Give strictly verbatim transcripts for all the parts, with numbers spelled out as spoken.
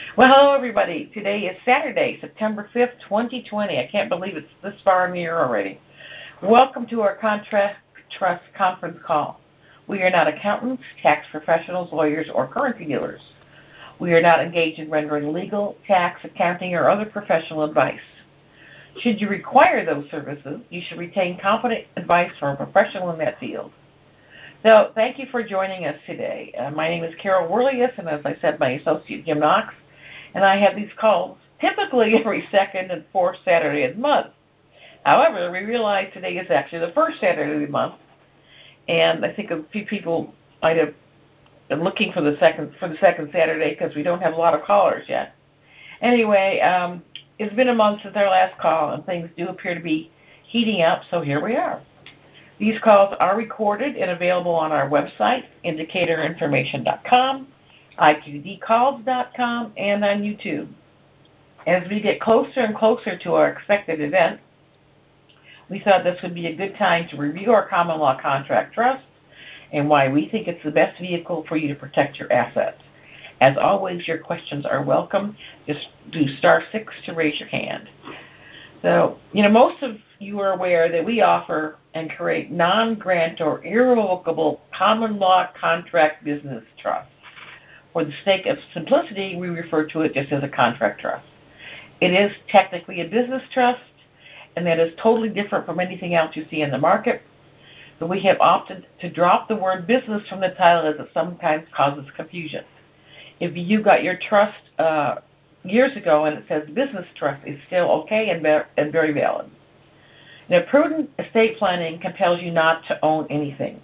Well, hello, everybody. Today is Saturday, September fifth, twenty twenty. I can't believe it's this far in the year already. Welcome to our Contract Trust conference call. We are not accountants, tax professionals, lawyers, or currency dealers. We are not engaged in rendering legal, tax, accounting, or other professional advice. Should you require those services, you should retain competent advice from a professional in that field. So, thank you for joining us today. Uh, my name is Carol Worlius, and as I said, my associate Jim Knox, and I have these calls typically every second and fourth Saturday of the month. However, we realize today is actually the first Saturday of the month, and I think a few people might have been looking for the second for the second Saturday because we don't have a lot of callers yet. Anyway, um, it's been a month since our last call, and things do appear to be heating up, so here we are. These calls are recorded and available on our website, indicator information dot com, I Q D calls dot com, and on YouTube. As we get closer and closer to our expected event, we thought this would be a good time to review our common law contract trust and why we think it's the best vehicle for you to protect your assets. As always, your questions are welcome. Just do star six to raise your hand. So, you know, most of you are aware that we offer and create non-grant or irrevocable common law contract business trusts. For the sake of simplicity, we refer to it just as a contract trust. It is technically a business trust, and that is totally different from anything else you see in the market. But we have opted to drop the word business from the title as it sometimes causes confusion. If you got your trust uh, years ago and it says business trust, it's still okay and, be- and very valid. Now, prudent estate planning compels you not to own anything.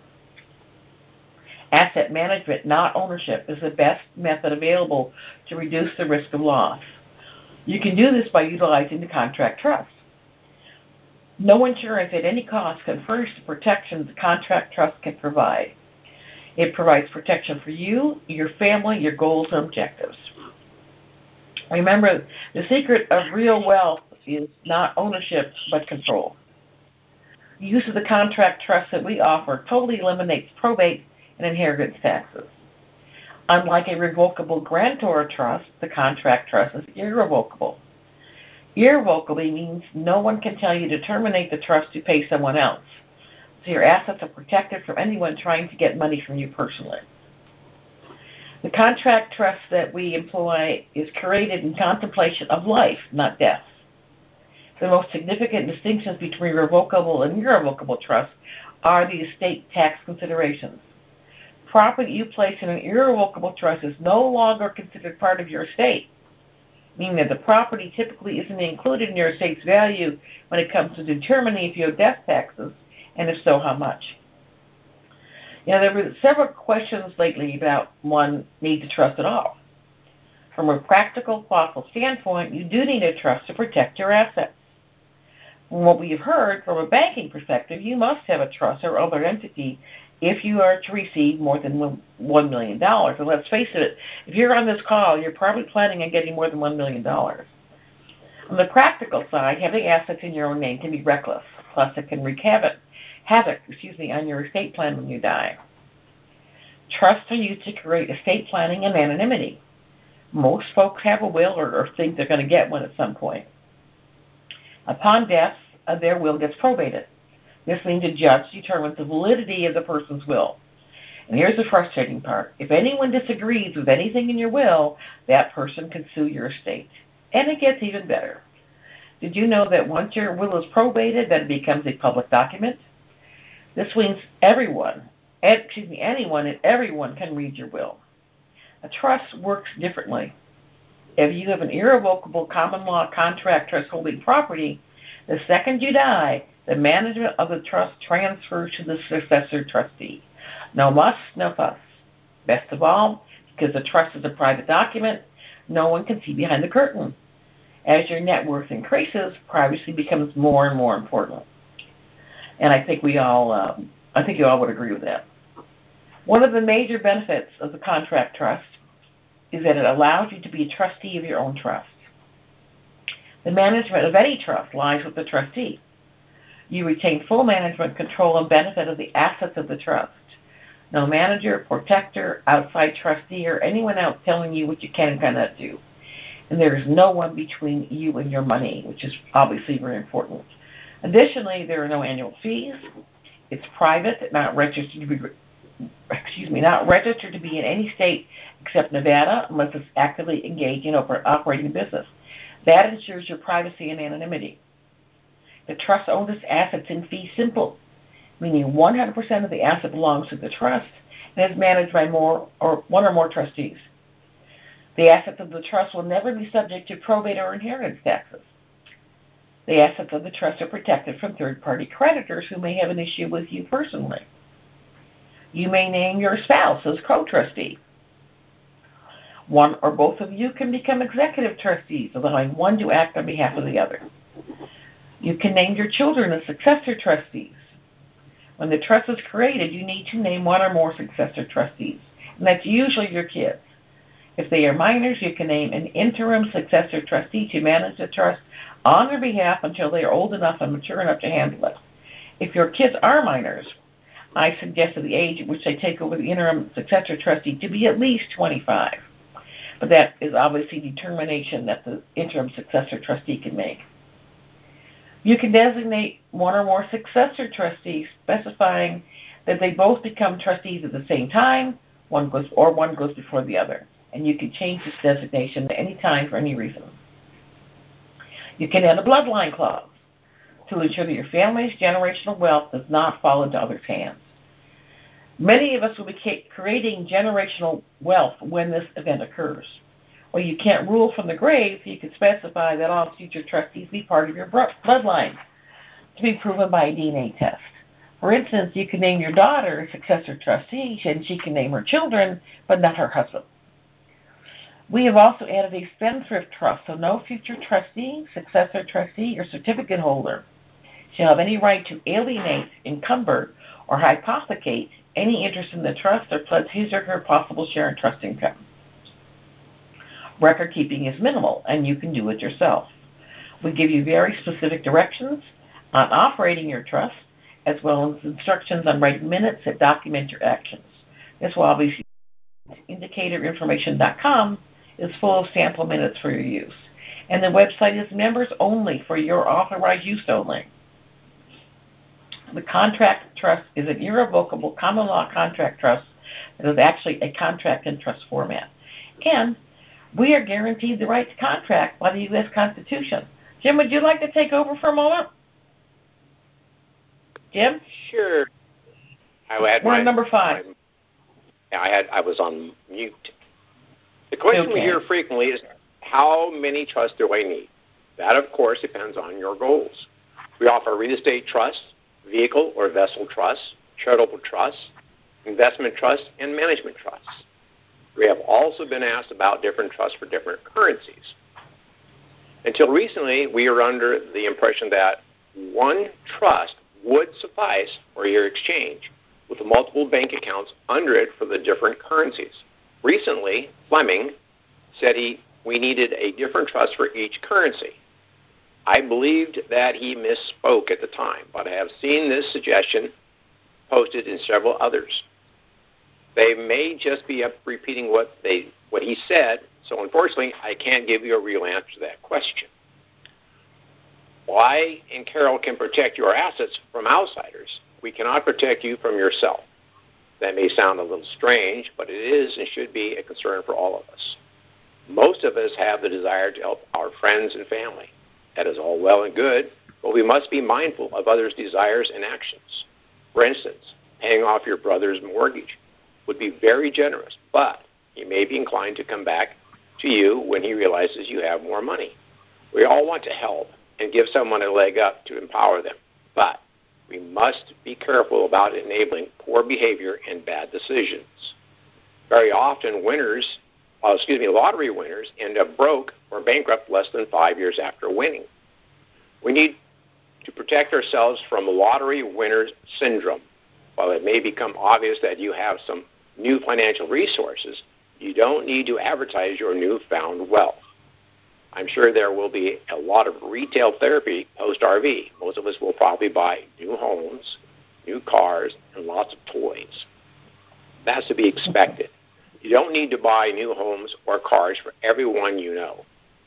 Asset management, not ownership, is the best method available to reduce the risk of loss. You can do this by utilizing the contract trust. No insurance at any cost can furnish the protections the contract trust can provide. It provides protection for you, your family, your goals, and objectives. Remember, the secret of real wealth is not ownership, but control. The use of the contract trust that we offer totally eliminates probate and inheritance taxes. Unlike a revocable grantor trust, the contract trust is irrevocable. Irrevocably means no one can tell you to terminate the trust to pay someone else. So your assets are protected from anyone trying to get money from you personally. The contract trust that we employ is created in contemplation of life, not death. The most significant distinctions between revocable and irrevocable trusts are the estate tax considerations. Property you place in an irrevocable trust is no longer considered part of your estate, meaning that the property typically isn't included in your estate's value when it comes to determining if you owe death taxes, and if so, how much. You know, there were several questions lately about one needs a trust at all. From a practical, thoughtful standpoint, you do need a trust to protect your assets. From what we have heard, from a banking perspective, you must have a trust or other entity if you are to receive more than one million dollars. And let's face it, if you're on this call, you're probably planning on getting more than one million dollars. On the practical side, having assets in your own name can be reckless. Plus, it can wreak havoc, havoc excuse me, on your estate plan when you die. Trusts are used to create estate planning and anonymity. Most folks have a will or, or think they're going to get one at some point. Upon death, uh, their will gets probated. This means a judge determines the validity of the person's will. And here's the frustrating part. If anyone disagrees with anything in your will, that person can sue your estate. And it gets even better. Did you know that once your will is probated, that it becomes a public document? This means everyone, excuse me, anyone and everyone can read your will. A trust works differently. If you have an irrevocable common law contract trust holding property, the second you die, the management of the trust transfers to the successor trustee. No muss, no fuss. Best of all, because the trust is a private document, no one can see behind the curtain. As your net worth increases, privacy becomes more and more important. And I think we all, um, I think you all would agree with that. One of the major benefits of the contract trust is that it allows you to be a trustee of your own trust. The management of any trust lies with the trustee. You retain full management control and benefit of the assets of the trust. No manager, protector, outside trustee, or anyone else telling you what you can and cannot do. and there is no one between you and your money, which is obviously very important. Additionally, there are no annual fees. It's private, not registered to be excuse me, not registered to be in any state except Nevada unless it's actively engaged in operating business. That ensures your privacy and anonymity. The trust owns its assets in fee simple, meaning one hundred percent of the asset belongs to the trust and is managed by more or one or more trustees. The assets of the trust will never be subject to probate or inheritance taxes. The assets of the trust are protected from third-party creditors who may have an issue with you personally. You may name your spouse as co-trustee. One or both of you can become executive trustees, allowing one to act on behalf of the other. You can name your children as successor trustees. When the trust is created, you need to name one or more successor trustees, and that's usually your kids. If they are minors, you can name an interim successor trustee to manage the trust on their behalf until they are old enough and mature enough to handle it. If your kids are minors, I suggested the age at which they take over the interim successor trustee to be at least twenty-five. But that is obviously determination that the interim successor trustee can make. You can designate one or more successor trustees, specifying that they both become trustees at the same time, one goes or one goes before the other. And you can change this designation at any time for any reason. You can add a bloodline clause to ensure that your family's generational wealth does not fall into others' hands. Many of us will be creating generational wealth when this event occurs. Well, you can't rule from the grave. You can specify that all future trustees be part of your bloodline to be proven by a D N A test. For instance, you can name your daughter a successor trustee, and she can name her children, but not her husband. We have also added a spendthrift trust, so no future trustee, successor trustee, or certificate holder shall have any right to alienate, encumber, or hypothecate any interest in the trust or pledge his or her possible share in trust income. Record keeping is minimal, and you can do it yourself. We give you very specific directions on operating your trust, as well as instructions on writing minutes that document your actions. This will obviously indicator information dot com is full of sample minutes for your use. And the website is members only for your authorized use only. The contract trust is an irrevocable common law contract trust that is actually a contract in trust format. And we are guaranteed the right to contract by the U S Constitution. Jim, would you like to take over for a moment? Jim? Sure. I had We're my, on number five. My, I had I was on mute. The question okay. we hear frequently is, how many trusts do I need? That, of course, depends on your goals. We offer real estate trusts, vehicle or vessel trusts, charitable trusts, investment trusts, and management trusts. We have also been asked about different trusts for different currencies. Until recently, we were under the impression that one trust would suffice for your exchange, with multiple bank accounts under it for the different currencies. Recently, Fleming said he, we needed a different trust for each currency. I believed that he misspoke at the time, but I have seen this suggestion posted in several others. They may just be up repeating what they what he said, so unfortunately, I can't give you a real answer to that question. While I and Carol can protect your assets from outsiders, we cannot protect you from yourself. That may sound a little strange, but it is and should be a concern for all of us. Most of us have the desire to help our friends and family. That is all well and good, but we must be mindful of others' desires and actions. For instance, paying off your brother's mortgage would be very generous, but he may be inclined to come back to you when he realizes you have more money. We all want to help and give someone a leg up to empower them, but we must be careful about enabling poor behavior and bad decisions. Very often, winners, uh, excuse me, lottery winners end up broke or bankrupt less than five years after winning. We need to protect ourselves from lottery winners syndrome. While it may become obvious that you have some new financial resources, you don't need to advertise your newfound wealth. I'm sure there will be a lot of retail therapy post-R V. Most of us will probably buy new homes, new cars, and lots of toys. That's to be expected. You don't need to buy new homes or cars for everyone you know.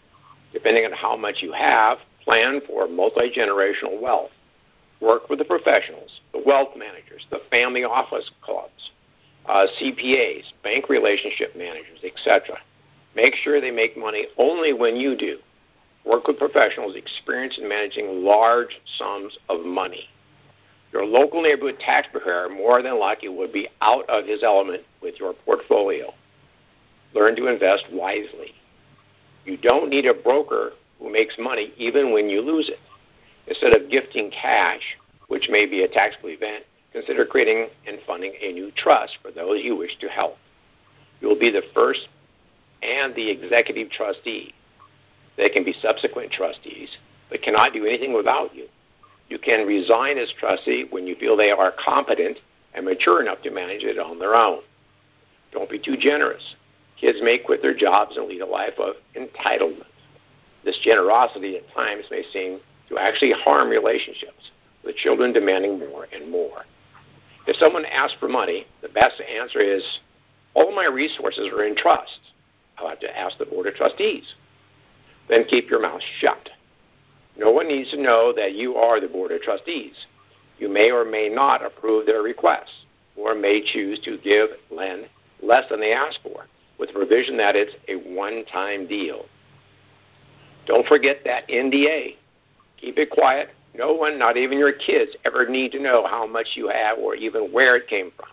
Depending on how much you have, plan for multi-generational wealth. Work with the professionals, the wealth managers, the family office clubs, uh, C P As, bank relationship managers, et cetera. Make sure they make money only when you do. Work with professionals experienced in managing large sums of money. Your local neighborhood tax preparer more than likely would be out of his element with your portfolio. Learn to invest wisely. You don't need a broker who makes money even when you lose it. Instead of gifting cash, which may be a taxable event, consider creating and funding a new trust for those you wish to help. You will be the first and the executive trustee. They can be subsequent trustees, but cannot do anything without you. You can resign as trustee when you feel they are competent and mature enough to manage it on their own. Don't be too generous. Kids may quit their jobs and lead a life of entitlement. This generosity at times may seem to actually harm relationships, with children demanding more and more. If someone asks for money, the best answer is, all my resources are in trust. I'll have to ask the Board of Trustees. Then keep your mouth shut. No one needs to know that you are the Board of Trustees. You may or may not approve their requests, or may choose to give, lend, less than they ask for, with the provision that it's a one-time deal. Don't forget that N D A. Keep it quiet. No one, not even your kids, ever need to know how much you have or even where it came from.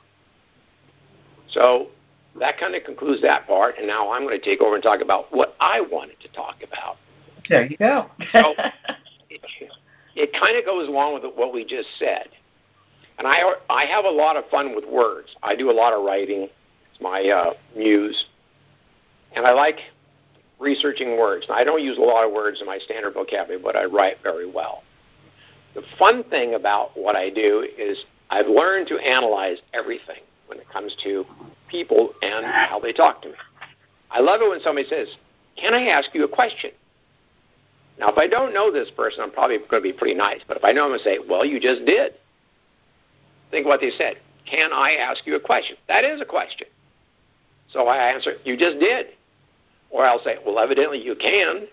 So that kind of concludes that part, and now I'm going to take over and talk about what I wanted to talk about. There you go. so it, it kind of goes along with what we just said. And I, I have a lot of fun with words. I do a lot of writing. It's my uh, muse. And I like researching words. Now, I don't use a lot of words in my standard vocabulary, but I write very well. The fun thing about what I do is I've learned to analyze everything when it comes to people and how they talk to me. I love it when somebody says, can I ask you a question? Now, if I don't know this person, I'm probably going to be pretty nice. But if I know them, I say, well, you just did. Think what they said. Can I ask you a question? That is a question. So I answer, you just did. Or I'll say, well, evidently you can.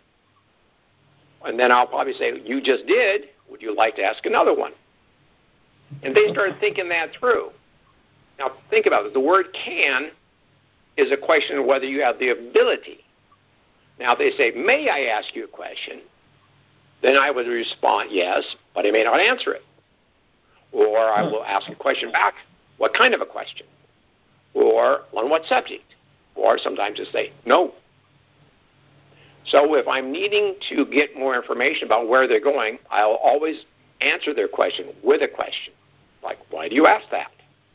And then I'll probably say, you just did. Would you like to ask another one? And they start thinking that through. Now, think about it. The word can is a question of whether you have the ability. Now, if they say, may I ask you a question? Then I would respond, yes, but I may not answer it. Or I will ask a question back. What kind of a question? Or on what subject? Or sometimes just say, no. So if I'm needing to get more information about where they're going, I'll always answer their question with a question. Like, why do you ask that?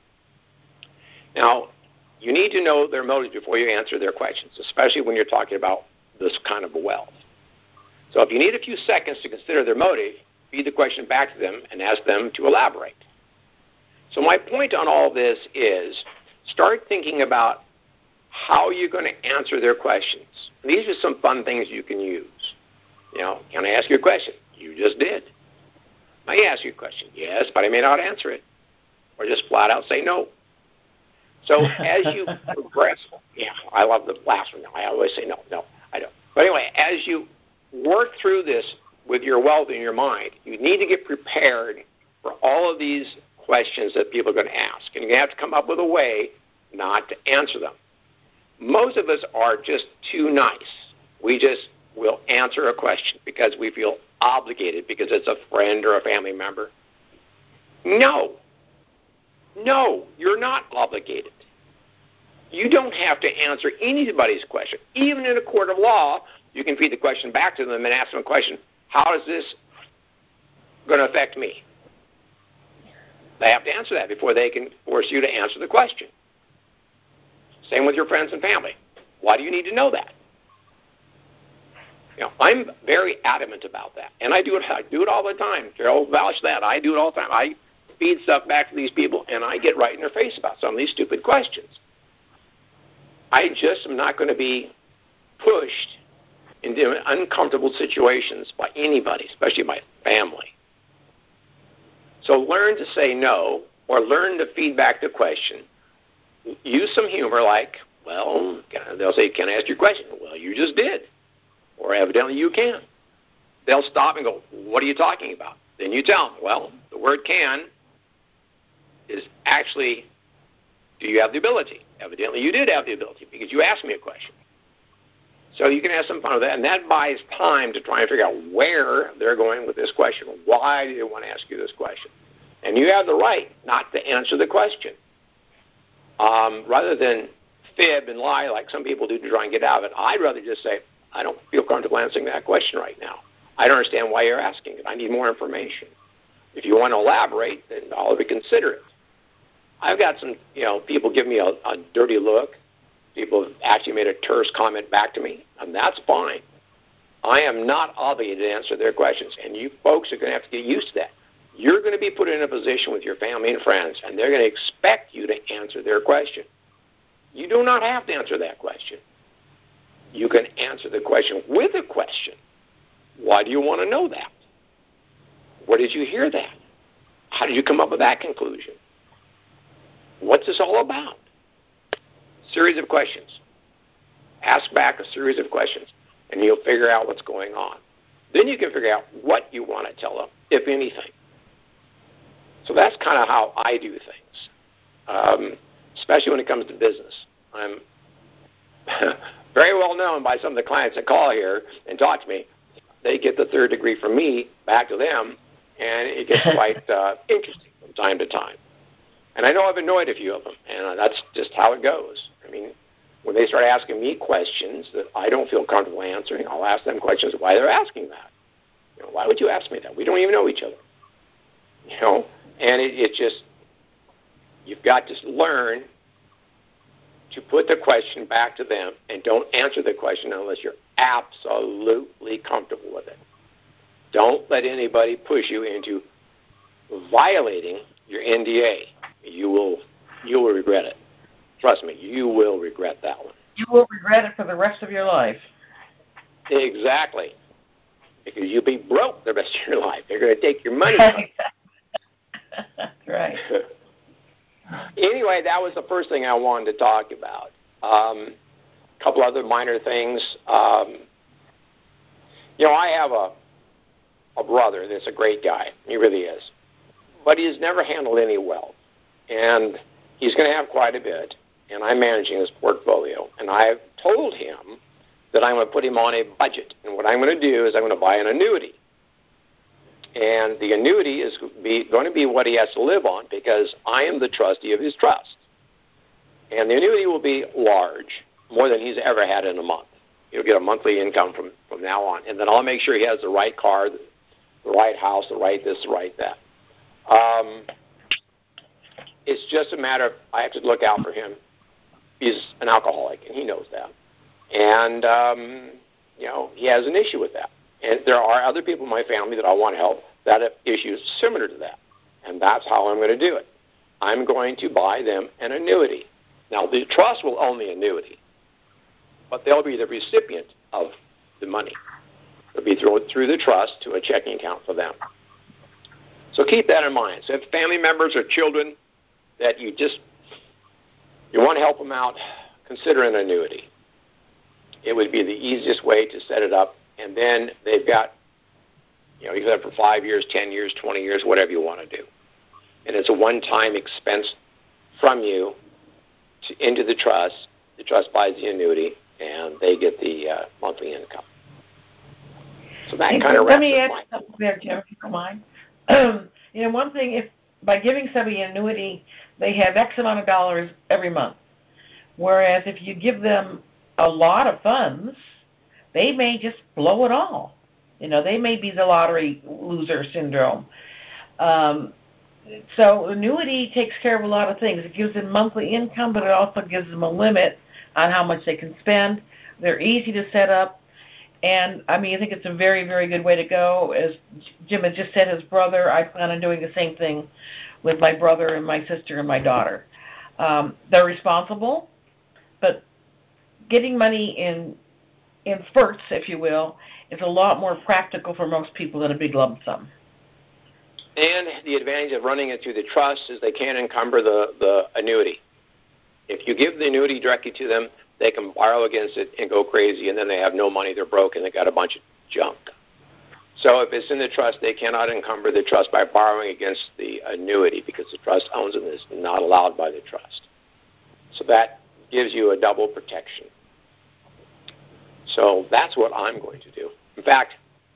Now, you need to know their motives before you answer their questions, especially when you're talking about this kind of wealth. So if you need a few seconds to consider their motive, feed the question back to them and ask them to elaborate. So my point on all this is start thinking about how you're going to answer their questions. And these are some fun things you can use. You know, can I ask you a question? You just did. May I ask you a question? Yes, but I may not answer it. Or just flat out say no. So as you progress, yeah, I love the last one. I always say no, no, I don't. But anyway, as you work through this with your wealth in your mind, you need to get prepared for all of these questions that people are going to ask. And you're going to have to come up with a way not to answer them. Most of us are just too nice. We just will answer a question because we feel obligated because it's a friend or a family member. No. No, you're not obligated. You don't have to answer anybody's question. Even in a court of law, you can feed the question back to them and ask them a question, how is this going to affect me? They have to answer that before they can force you to answer the question. Same with your friends and family. Why do you need to know that? You know, I'm very adamant about that, and I do it. I do it all the time. Carol vouch that. I do it all the time. I feed stuff back to these people, and I get right in their face about some of these stupid questions. I just am not going to be pushed into uncomfortable situations by anybody, especially my family. So learn to say no, or learn to feed back the question. Use some humor like, well, they'll say, can I ask you a question? Well, you just did. or evidently you can. They'll stop and go, what are you talking about? Then you tell them, well, the word can is actually, do you have the ability? Evidently you did have the ability because you asked me a question. So you can have some fun with that, and that buys time to try and figure out where they're going with this question. Why do they want to ask you this question? And you have the right not to answer the question. Um, rather than fib and lie like some people do to try and get out of it, I'd rather just say, I don't feel comfortable answering that question right now. I don't understand why you're asking it. I need more information. If you want to elaborate, then I'll reconsider it. I've got some, you know, people give me a, a dirty look. People have actually made a terse comment back to me, and that's fine. I am not obligated to answer their questions, and you folks are going to have to get used to that. You're going to be put in a position with your family and friends, and they're going to expect you to answer their question. You do not have to answer that question. You can answer the question with a question. Why do you want to know that? Where did you hear that? How did you come up with that conclusion? What's this all about? Series of questions. Ask back a series of questions, and you'll figure out what's going on. Then you can figure out what you want to tell them, if anything. So that's kind of how I do things, um, especially when it comes to business. I'm very well known by some of the clients that call here and talk to me. They get the third degree from me back to them, and it gets quite uh, interesting from time to time. And I know I've annoyed a few of them, and that's just how it goes. I mean, when they start asking me questions that I don't feel comfortable answering, I'll ask them questions why they're asking that. You know, why would you ask me that? We don't even know each other. You know, and it, it just, you've got to learn to put the question back to them and don't answer the question unless you're absolutely comfortable with it. Don't let anybody push you into violating your N D A. You will, you will regret it. Trust me, you will regret that one. You will regret it for the rest of your life. Exactly. Because you'll be broke the rest of your life. They're going to take your money. That's right. Anyway, that was the first thing I wanted to talk about. Um, a couple other minor things. Um, you know, I have a, a brother that's a great guy. He really is. But he's never handled any wealth. And he's going to have quite a bit. And I'm managing his portfolio. And I've told him that I'm going to put him on a budget. And what I'm going to do is I'm going to buy an annuity. And the annuity is be, going to be what he has to live on because I am the trustee of his trust. And the annuity will be large, more than he's ever had in a month. He'll get a monthly income from, from now on. And then I'll make sure he has the right car, the, the right house, the right this, the right that. Um, it's just a matter of I have to look out for him. He's an alcoholic, and he knows that. And, um, you know, he has an issue with that. And there are other people in my family that I want to help that have issues similar to that. And that's how I'm going to do it. I'm going to buy them an annuity. Now, the trust will own the annuity, but they'll be the recipient of the money. It'll be through, through the trust to a checking account for them. So keep that in mind. So if family members or children that you just, you want to help them out, consider an annuity. It would be the easiest way to set it up. And then they've got, you know, you can have it for five years, ten years, twenty years, whatever you want to do. And it's a one-time expense from you to, into the trust. The trust buys the annuity, and they get the uh, monthly income. So that kind of wraps Let me add my something there, Jim, if you don't mind. You know, one thing, if by giving somebody an annuity, they have X amount of dollars every month. Whereas if you give them a lot of funds, they may just blow it all. You know, they may be the lottery loser syndrome. Um, so annuity takes care of a lot of things. It gives them monthly income, but it also gives them a limit on how much they can spend. They're easy to set up. And, I mean, I think it's a very, very good way to go. As Jim had just said, his brother, I plan on doing the same thing with my brother and my sister and my daughter. Um, they're responsible, but getting money in in spurts, if you will, is a lot more practical for most people than a big lump sum. And the advantage of running it through the trust is they can't encumber the, the annuity. If you give the annuity directly to them, they can borrow against it and go crazy, and then they have no money, they're broke, and they got a bunch of junk. So if it's in the trust, they cannot encumber the trust by borrowing against the annuity because the trust owns it and is not allowed by the trust. So that gives you a double protection. So that's what I'm going to do. In fact,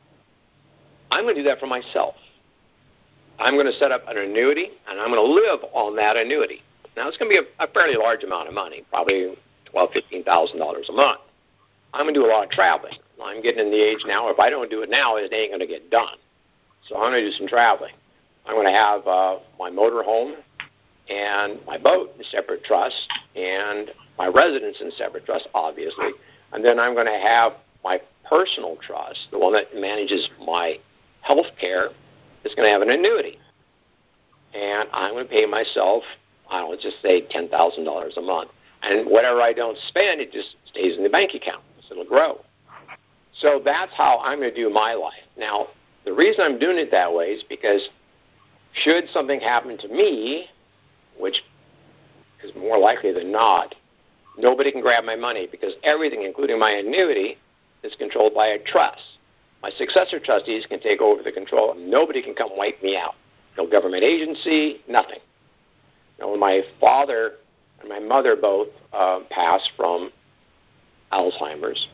I'm going to do that for myself. I'm going to set up an annuity, and I'm going to live on that annuity. Now, it's going to be a, a fairly large amount of money, probably twelve thousand dollars, fifteen thousand dollars a month. I'm going to do a lot of traveling. I'm getting in the age now, if I don't do it now, it ain't going to get done. So I'm going to do some traveling. I'm going to have uh, my motor home and my boat in separate trusts and my residence in separate trusts, obviously. And then I'm going to have my personal trust, the one that manages my health care, is going to have an annuity. And I'm going to pay myself, I don't know, let's just say ten thousand dollars a month. And whatever I don't spend, it just stays in the bank account. So it'll grow. So that's how I'm going to do my life. Now, the reason I'm doing it that way is because should something happen to me, which is more likely than not, nobody can grab my money because everything, including my annuity, is controlled by a trust. My successor trustees can take over the control. Nobody can come wipe me out. No government agency, nothing. Now, when my father and my mother both uh, passed from Alzheimer's,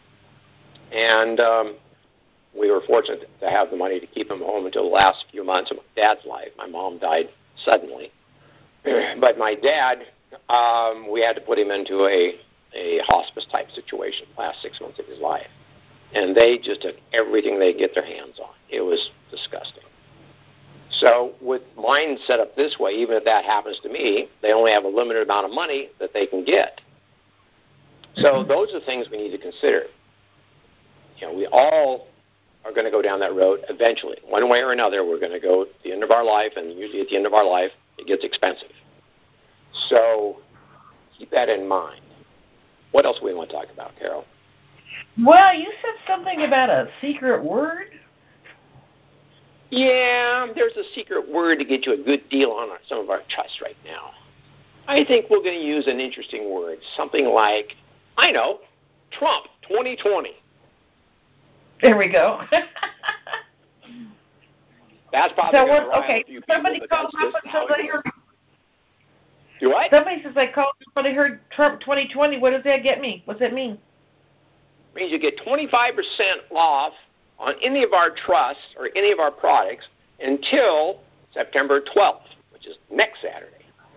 and um, we were fortunate to have the money to keep him home until the last few months of my dad's life. My mom died suddenly. But my dad, um, we had to put him into a, a hospice-type situation the last six months of his life. And they just took everything they could get their hands on. It was disgusting. So with mine set up this way, even if that happens to me, they only have a limited amount of money that they can get. So those are things we need to consider. You know, we all are going to go down that road eventually. One way or another, we're going to go to the end of our life, and usually at the end of our life, it gets expensive. So keep that in mind. What else do we want to talk about, Carol? Well, you said something about a secret word. Yeah, there's a secret word to get you a good deal on some of our trusts right now. I think we're going to use an interesting word, something like, I know, Trump twenty twenty. There we go. That's probably so going to what, rile okay. a few people, Somebody but called that's up just how until it they heard. Do what? Somebody says they called up and they heard Trump twenty twenty. What does that get me? What's that mean? It means you get twenty-five percent off on any of our trusts or any of our products until September twelfth, which is next Saturday.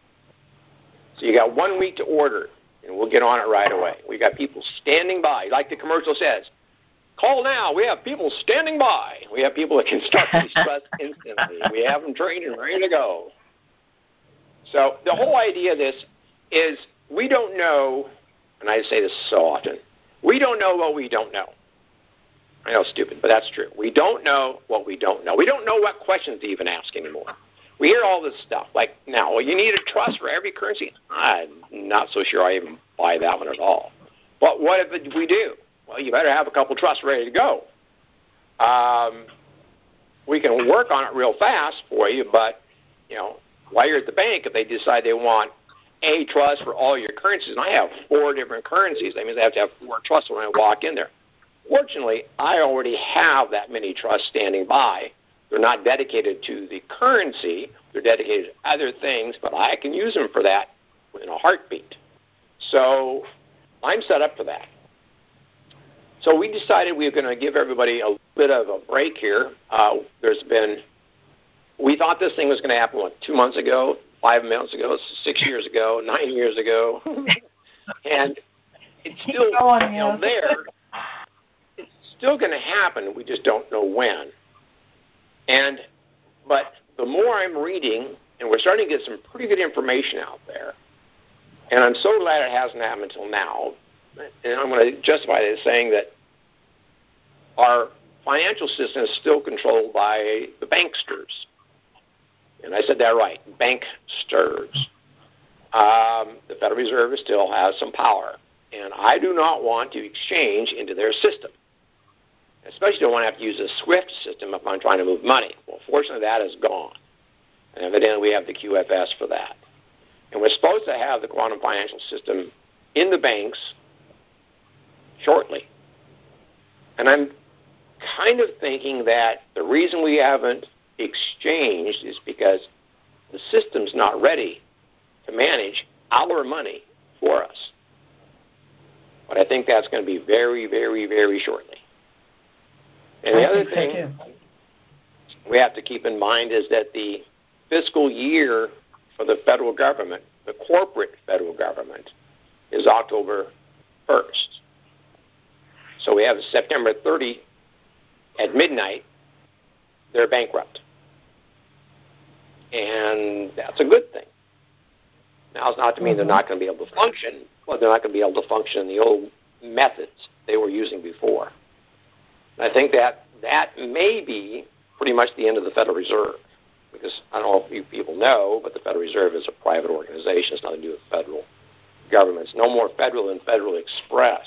So you got one week to order, and we'll get on it right away. We got people standing by. Like the commercial says, call now. We have people standing by. We have people that can start these trusts instantly. We have them trained and ready to go. So the whole idea of this is we don't know, and I say this so often, we don't know what we don't know. I know it's stupid, but that's true. We don't know what we don't know. We don't know what questions to even ask anymore. We hear all this stuff, like, now, well, you need a trust for every currency? I'm not so sure I even buy that one at all. But what if we do? Well, you better have a couple trusts ready to go. Um, we can work on it real fast for you, but, you know, while you're at the bank, if they decide they want a trust for all your currencies, and I have four different currencies, that means I have to have four trusts when I walk in there. Fortunately, I already have that many trusts standing by. They're not dedicated to the currency. They're dedicated to other things, but I can use them for that in a heartbeat. So I'm set up for that. So we decided we were going to give everybody a bit of a break here. Uh, there's been, we thought this thing was going to happen, what, two months ago, five months ago, six years ago, nine years ago. And it's still going, you know, there. It's still going to happen. We just don't know when. And but the more I'm reading, and we're starting to get some pretty good information out there, and I'm so glad it hasn't happened until now, and I'm going to justify this saying that our financial system is still controlled by the banksters. And I said that right, banksters. Um, the Federal Reserve still has some power, and I do not want to exchange into their system. Especially don't want to have to use a SWIFT system if I'm trying to move money. Well, fortunately, that is gone. And evidently, we have the Q F S for that. And we're supposed to have the quantum financial system in the banks shortly. And I'm kind of thinking that the reason we haven't exchanged is because the system's not ready to manage our money for us. But I think that's going to be very, very, very shortly. And the I other think thing so too. we have to keep in mind is that the fiscal year for the federal government, the corporate federal government, is October first. So we have September thirtieth at midnight, they're bankrupt. And that's a good thing. Now, it's not to mean they're not going to be able to function, but they're not going to be able to function in the old methods they were using before. And I think that that may be pretty much the end of the Federal Reserve, because I don't know if you people know, but the Federal Reserve is a private organization. It's nothing to do with federal government. It's no more federal than Federal Express.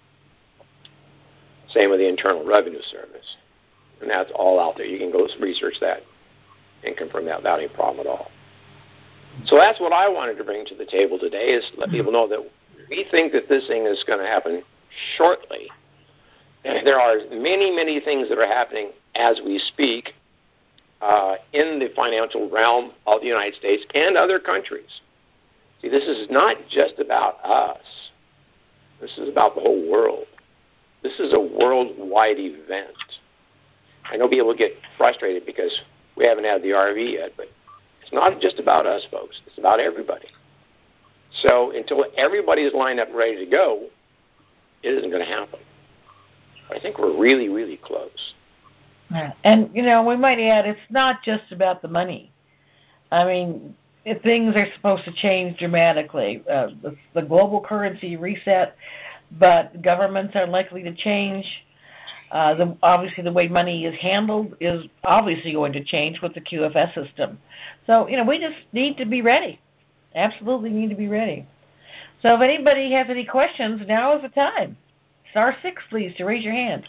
Same with the Internal Revenue Service. And that's all out there. You can go research that and confirm that without any problem at all. So that's what I wanted to bring to the table today, is let people know that we think that this thing is going to happen shortly. And there are many, many things that are happening as we speak uh, in the financial realm of the United States and other countries. See, this is not just about us. This is about the whole world. This is a worldwide event. I know people get frustrated because we haven't had the R V yet, but it's not just about us, folks. It's about everybody. So until everybody is lined up and ready to go, it isn't going to happen. But I think we're really, really close. Yeah. And, you know, we might add, it's not just about the money. I mean, if things are supposed to change dramatically. Uh, the, the global currency reset, but governments are likely to change. Uh, the, obviously, the way money is handled is obviously going to change with the Q F S system. So, you know, we just need to be ready. Absolutely need to be ready. So if anybody has any questions, now is the time. Star six, please, to raise your hand.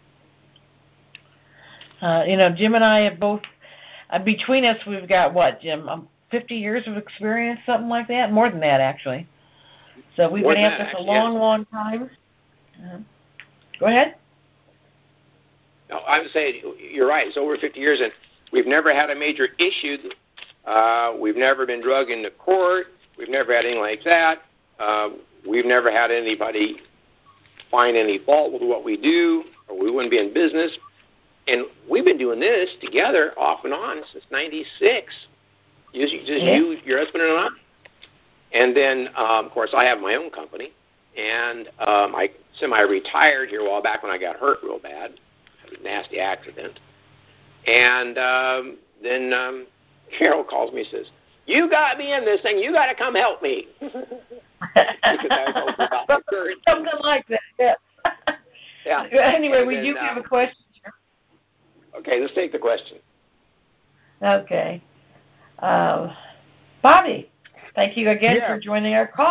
Uh, you know, Jim and I have both, uh, between us, we've got what, Jim, um, fifty years of experience, something like that? More than that, actually. So we've More been at that, this a actually, long, yes. long time. Uh, go ahead. No, I'm saying you're right. It's over fifty years, and we've never had a major issue. Uh, we've never been drugged into court. We've never had anything like that. Uh, we've never had anybody find any fault with what we do, or we wouldn't be in business. And we've been doing this together off and on since ninety-six. Just, just yeah. you, your husband, and I. And then, um, of course, I have my own company, and um, I semi-retired here a while back when I got hurt real bad. A nasty accident. And um, then um, Carol calls me and says, "You got me in this thing. You got to come help me." Because I was about the current. Something like that, yeah. Yeah. Anyway, and we then, do uh, have a question. Okay, let's take the question. Okay. Um, Bobby, thank you again yeah. for joining our call.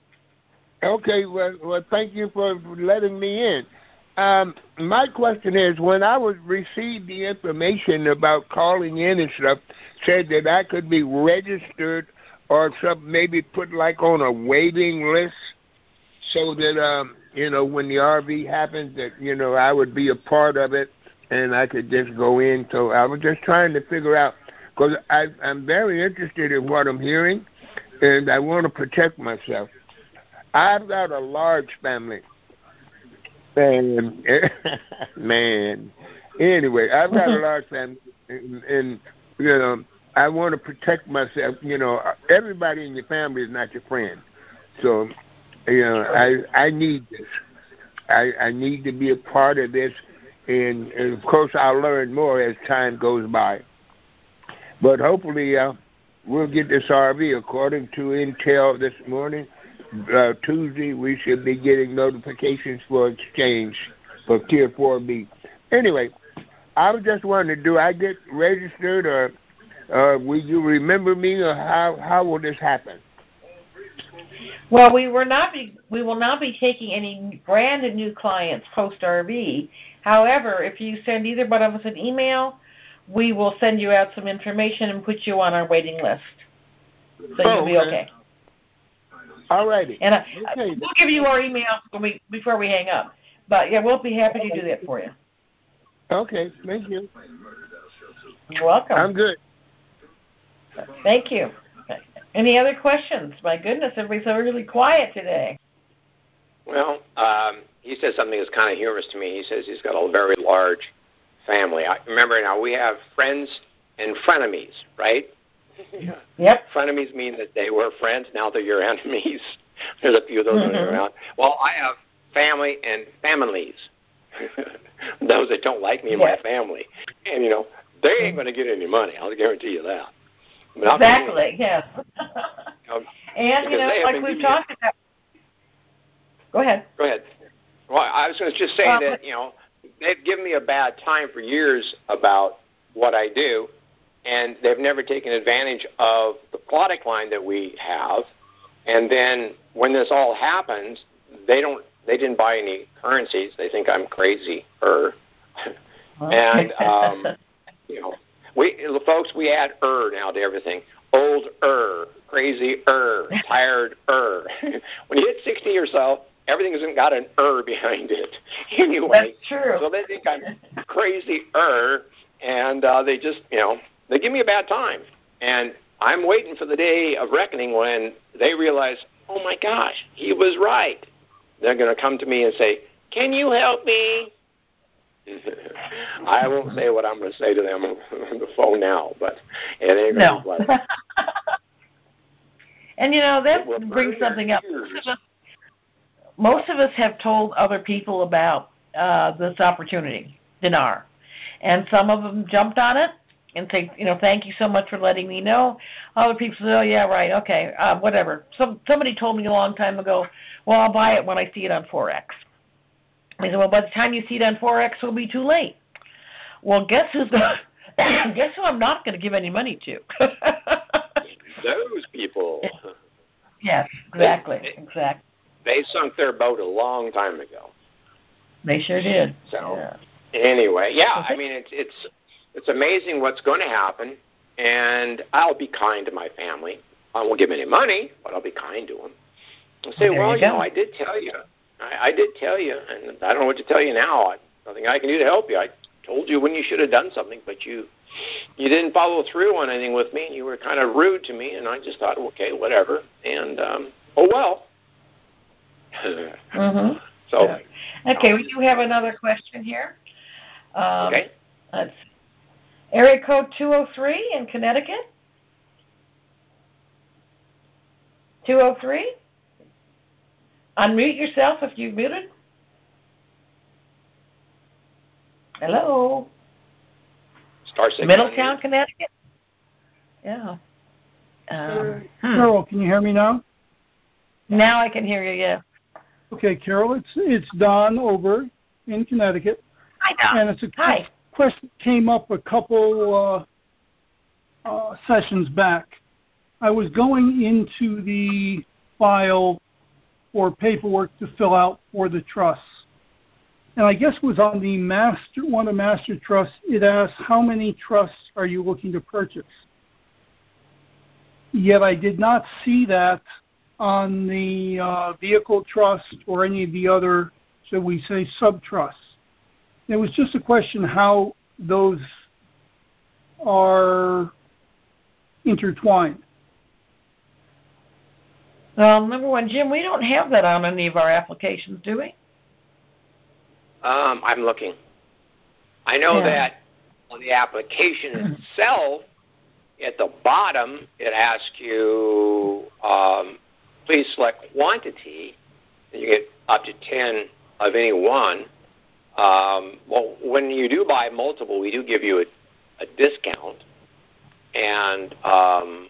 Okay, well, well, thank you for letting me in. Um, my question is, when I was received the information about calling in and stuff, said that I could be registered or some maybe put like on a waiting list, so that um, you know, when the R V happens, that you know I would be a part of it and I could just go in. So I was just trying to figure out, because I'm very interested in what I'm hearing, and I want to protect myself. I've got a large family. And, man, anyway, I've got a large family, and, and, you know, I want to protect myself. You know, everybody in your family is not your friend. So, you know, I I need this. I, I need to be a part of this, and, and of course I'll learn more as time goes by. But hopefully uh, we'll get this R V. According to Intel this morning, Uh, Tuesday, we should be getting notifications for exchange for Tier four B. Anyway, I was just wondering, do I get registered, or uh, will you remember me, or how, how will this happen? Well, we will not be we will not be taking any brand new clients post R V. However, if you send either one of us an email, we will send you out some information and put you on our waiting list. So oh, you'll be okay. okay. All righty. And I, okay. we'll give you our email when we, before we hang up. But, yeah, we'll be happy to do that for you. Okay, thank you. You're welcome. I'm good. Thank you. Any other questions? My goodness, everybody's so really quiet today. Well, um, he says something that's kind of humorous to me. He says he's got a very large family. I remember now we have friends and frenemies, right? Yep. Frenemies mean that they were friends. Now they're your enemies. There's a few of those mm-hmm. running around. Well, I have family and families. Those that don't like me and yeah. my family. And, you know, they ain't going to get any money. I'll guarantee you that. But exactly, yes. um, and, you know, like we've talked about. Go ahead. Go ahead. Well, I was going to just say uh, that, you know, they've given me a bad time for years about what I do, and they've never taken advantage of the product line that we have. And then when this all happens, they don't. They didn't buy any currencies. They think I'm crazy. Or, and um, you know, we folks we add er now to everything. Old er, crazy er, tired er. When you hit sixty or so, everything hasn't got an er behind it. Anyway, that's true. So they think I'm crazy er, and uh, they just you know they give me a bad time. And I'm waiting for the day of reckoning when they realize, oh my gosh, he was right. They're going to come to me and say, can you help me? I won't say what I'm going to say to them on the phone now, but it ain't going to no. be pleasant. And, you know, that brings something up. Most of us have told other people about uh, this opportunity, Dinar, and some of them jumped on it and say, you know, thank you so much for letting me know. Other people say, oh, yeah, right, okay, uh, whatever. Some Somebody told me a long time ago, well, I'll buy it when I see it on Forex. I said, well, by the time you see it on Forex, it'll be too late. Well, guess who's gonna, guess who I'm not going to give any money to? Those people. Yes, exactly, they, exactly. They sunk their boat a long time ago. They sure did. So, yeah. anyway, yeah, I mean, it's it's it's amazing what's going to happen, and I'll be kind to my family. I won't give them any money, but I'll be kind to them. I'll say, well, well, you, you know, I did tell you. I, I did tell you, and I don't know what to tell you now. I, nothing I can do to help you. I told you when you should have done something, but you you didn't follow through on anything with me, and you were kind of rude to me, and I just thought, okay, whatever. And, um, oh, well. mm-hmm. So, yeah. Okay, we do have another question here. Um, okay. Let's see. Area code two oh three in Connecticut. two oh three. Unmute yourself if you've muted. Hello. Star six. Middletown, Connecticut. Yeah. Um, uh, hmm. Carol, can you hear me now? Now I can hear you. Yeah. Okay, Carol, it's it's Don over in Connecticut. Hi, Don. And it's a Hi. question came up a couple uh, uh, sessions back. I was going into the file for paperwork to fill out for the trusts. And I guess it was on the master, one of the master trusts, it asked, how many trusts are you looking to purchase? Yet I did not see that on the uh, vehicle trust or any of the other, shall we say, sub-trusts. It was just a question how those are intertwined. Well, number one, Jim, we don't have that on any of our applications, do we? Um, I'm looking. I know yeah. that on the application itself, at the bottom, it asks you, um, please select quantity, and you get up to ten of any one. Um, well, when you do buy multiple, we do give you a, a discount. And um,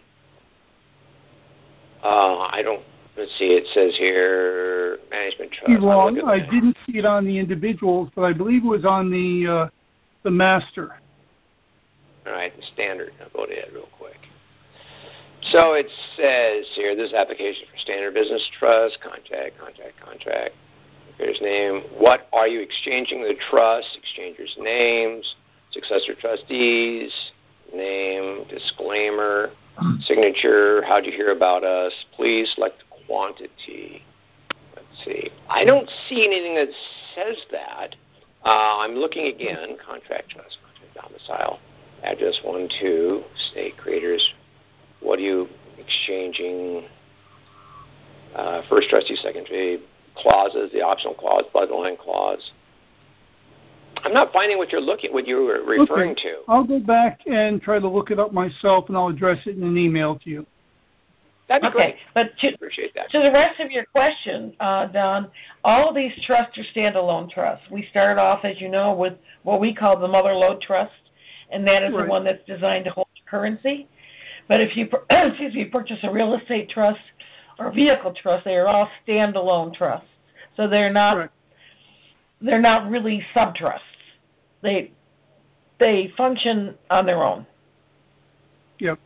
uh, I don't, let's see, it says here, management trust. You're wrong. I didn't see it on the individuals, but I believe it was on the uh, the master. All right, the standard. I'll go to it real quick. So it says here, this application for standard business trust, contract, contract, contract. Here's name. What are you exchanging the trust? Exchangers' names, successor trustees, name, disclaimer, signature, how'd you hear about us? Please select quantity. Let's see. I don't see anything that says that. Uh, I'm looking again. Contract trust, contract domicile, address one, two, state creators. What are you exchanging? Uh, first trustee, second trustee, clauses, the optional clause, bloodline clause. I'm not finding what you're looking, what you were referring okay. to. I'll go back and try to look it up myself, and I'll address it in an email to you. That'd be okay, great. but to, Appreciate that. to the rest of your question, uh, Don, all of these trusts are standalone trusts. We started off, as you know, with what we call the mother lode trust, and that is right. the one that's designed to hold currency. But if you excuse me, purchase a real estate trust or vehicle trust, they are all standalone trusts. So they're not Correct. they're not really sub trusts. They they function on their own. Yep.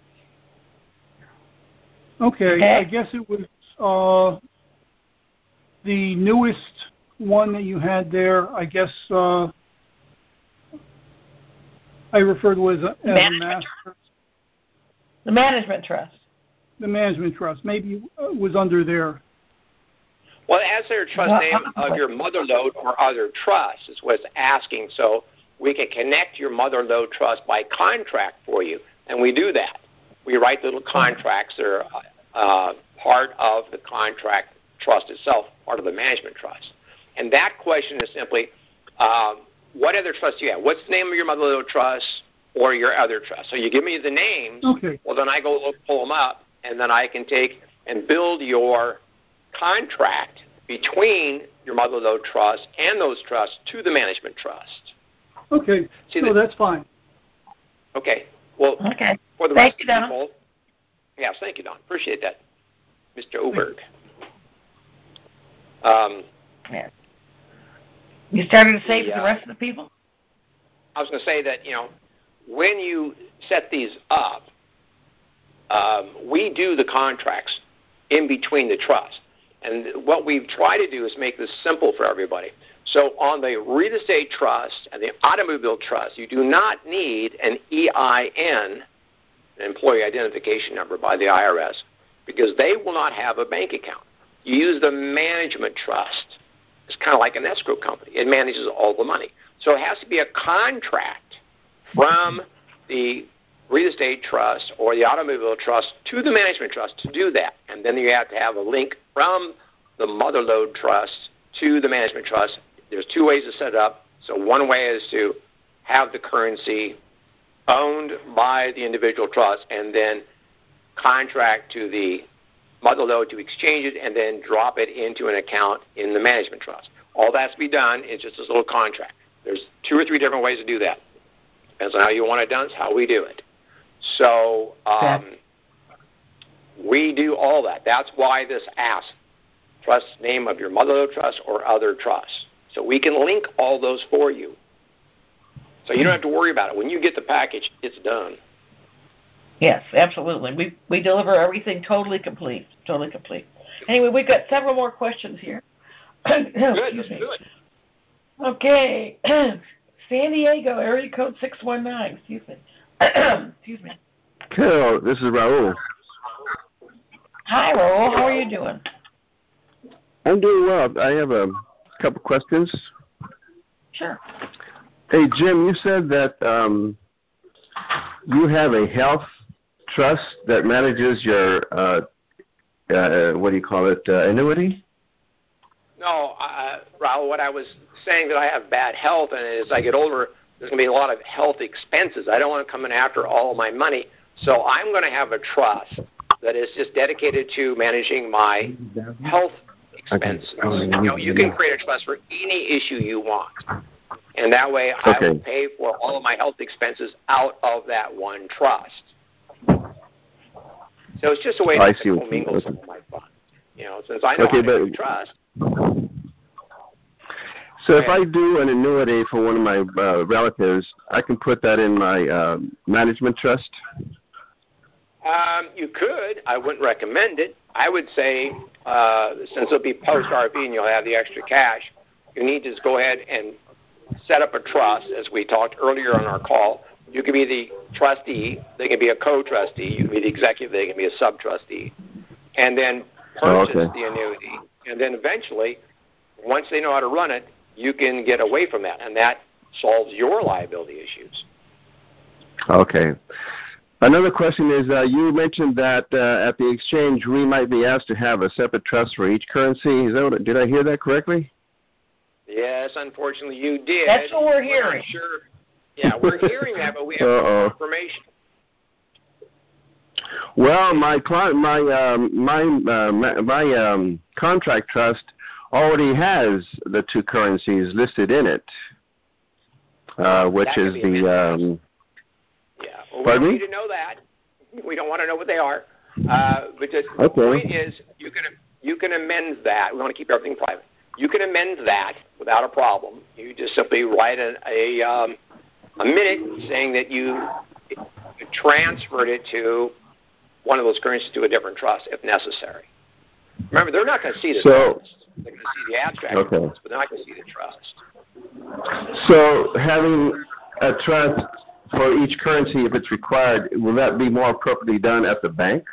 Okay, okay. I guess it was uh, the newest one that you had there. I guess uh, I refer to it as, a, as a master. The management trust. The management trust. Maybe it was under there. Well, as their trust Well, name of your mother lode or other trust is what it's asking. So we can connect your mother lode trust by contract for you, and we do that. We write little contracts that are uh, part of the contract trust itself, part of the management trust. And that question is simply, uh, what other trust do you have? What's the name of your mother lode trust or your other trust? So you give me the names, okay. Well, then I go look, pull them up, and then I can take and build your contract between your mother lode trust and those trusts to the management trust. Okay, See so the, that's fine. Okay, well, okay. for the Thank rest you, of the Don. people, yes, thank you, Don. Appreciate that, Mister Oberg. Um, yeah. You started to say the, for the uh, rest of the people? I was going to say that, you know, when you set these up, um, we do the contracts in between the trusts. And what we've tried to do is make this simple for everybody. So on the real estate trust and the automobile trust, you do not need an E I N, an employee identification number by the I R S, because they will not have a bank account. You use the management trust. It's kind of like an escrow company. It manages all the money. So it has to be a contract from the real estate trust or the automobile trust to the management trust to do that. And then you have to have a link from the mother lode trust to the management trust. There's two ways to set it up. So one way is to have the currency owned by the individual trust and then contract to the mother lode to exchange it and then drop it into an account in the management trust. All that has to be done is just this little contract. There's two or three different ways to do that. Depends on how you want it done. It's how we do it. So um, okay. we do all that. That's why this asks trust name of your mother lode trust or other trust. So we can link all those for you. So you don't have to worry about it. When you get the package, it's done. Yes, absolutely. We we deliver everything totally complete, totally complete. Anyway, we've got several more questions here. Good, Excuse me. good. Okay, San Diego, area code six one nine. Excuse me. Excuse me. Hello, this is Raul. Hi, Raul. How are you doing? I'm doing well. I have a couple questions. Sure. Hey, Jim, you said that um, you have a health trust that manages your, uh, uh, what do you call it, uh, annuity? No, uh, Raul, what I was saying that I have bad health, and as I get older, there's going to be a lot of health expenses. I don't want to come in after all of my money, so I'm going to have a trust that is just dedicated to managing my health expenses. You know, you can create a trust for any issue you want, and that way I okay. will pay for all of my health expenses out of that one trust. So it's just a way oh, to commingle some of my funds. You know, since I know okay, how to but, do trust. So if I do an annuity for one of my uh, relatives, I can put that in my uh, management trust? Um, you could. I wouldn't recommend it. I would say, uh, since it'll be post-R V and you'll have the extra cash, you need to just go ahead and set up a trust, as we talked earlier on our call. You can be the trustee. They can be a co-trustee. You can be the executive. They can be a sub-trustee. And then purchase oh, okay. the annuity, and then eventually, once they know how to run it, you can get away from that, and that solves your liability issues. Okay. Another question is, uh, you mentioned that uh, at the exchange we might be asked to have a separate trust for each currency. Is that what, did I hear that correctly? Yes, unfortunately you did. That's what we're We're hearing. not sure. Yeah, we're hearing that, but we have no confirmation. Well, my client, my um, my uh, my, my um, contract trust already has the two currencies listed in it, uh, which That is could be the. a Um, yeah, well, we pardon don't me? need to know that. We don't want to know what they are. Uh, but the Okay. point is, you can you can amend that. We want to keep everything private. You can amend that without a problem. You just simply write a a, um, a minute saying that you transferred it to one of those currencies to a different trust if necessary. Remember, they're not going to see the So, trust. They're going to see the abstract okay. trust, but they're not going to see the trust. So having a trust for each currency, if it's required, will that be more appropriately done at the bank?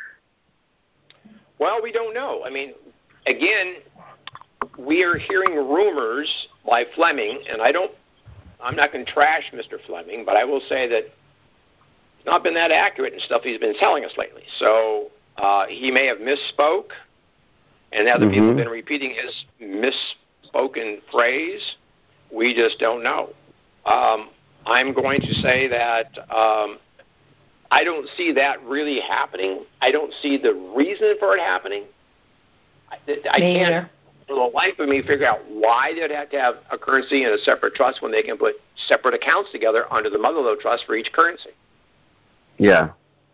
Well, we don't know. I mean, again, we are hearing rumors by Fleming, and I don't, I'm not going to trash Mister Fleming, but I will say that it's not been that accurate in stuff he's been telling us lately. So uh, he may have misspoke, and other mm-hmm. people have been repeating his misspoken phrase. We just don't know. Um, I'm going to say that um, I don't see that really happening. I don't see the reason for it happening. I, I can't, for the life of me, figure out why they'd have to have a currency and a separate trust when they can put separate accounts together under the Motherlode Trust for each currency. Yeah.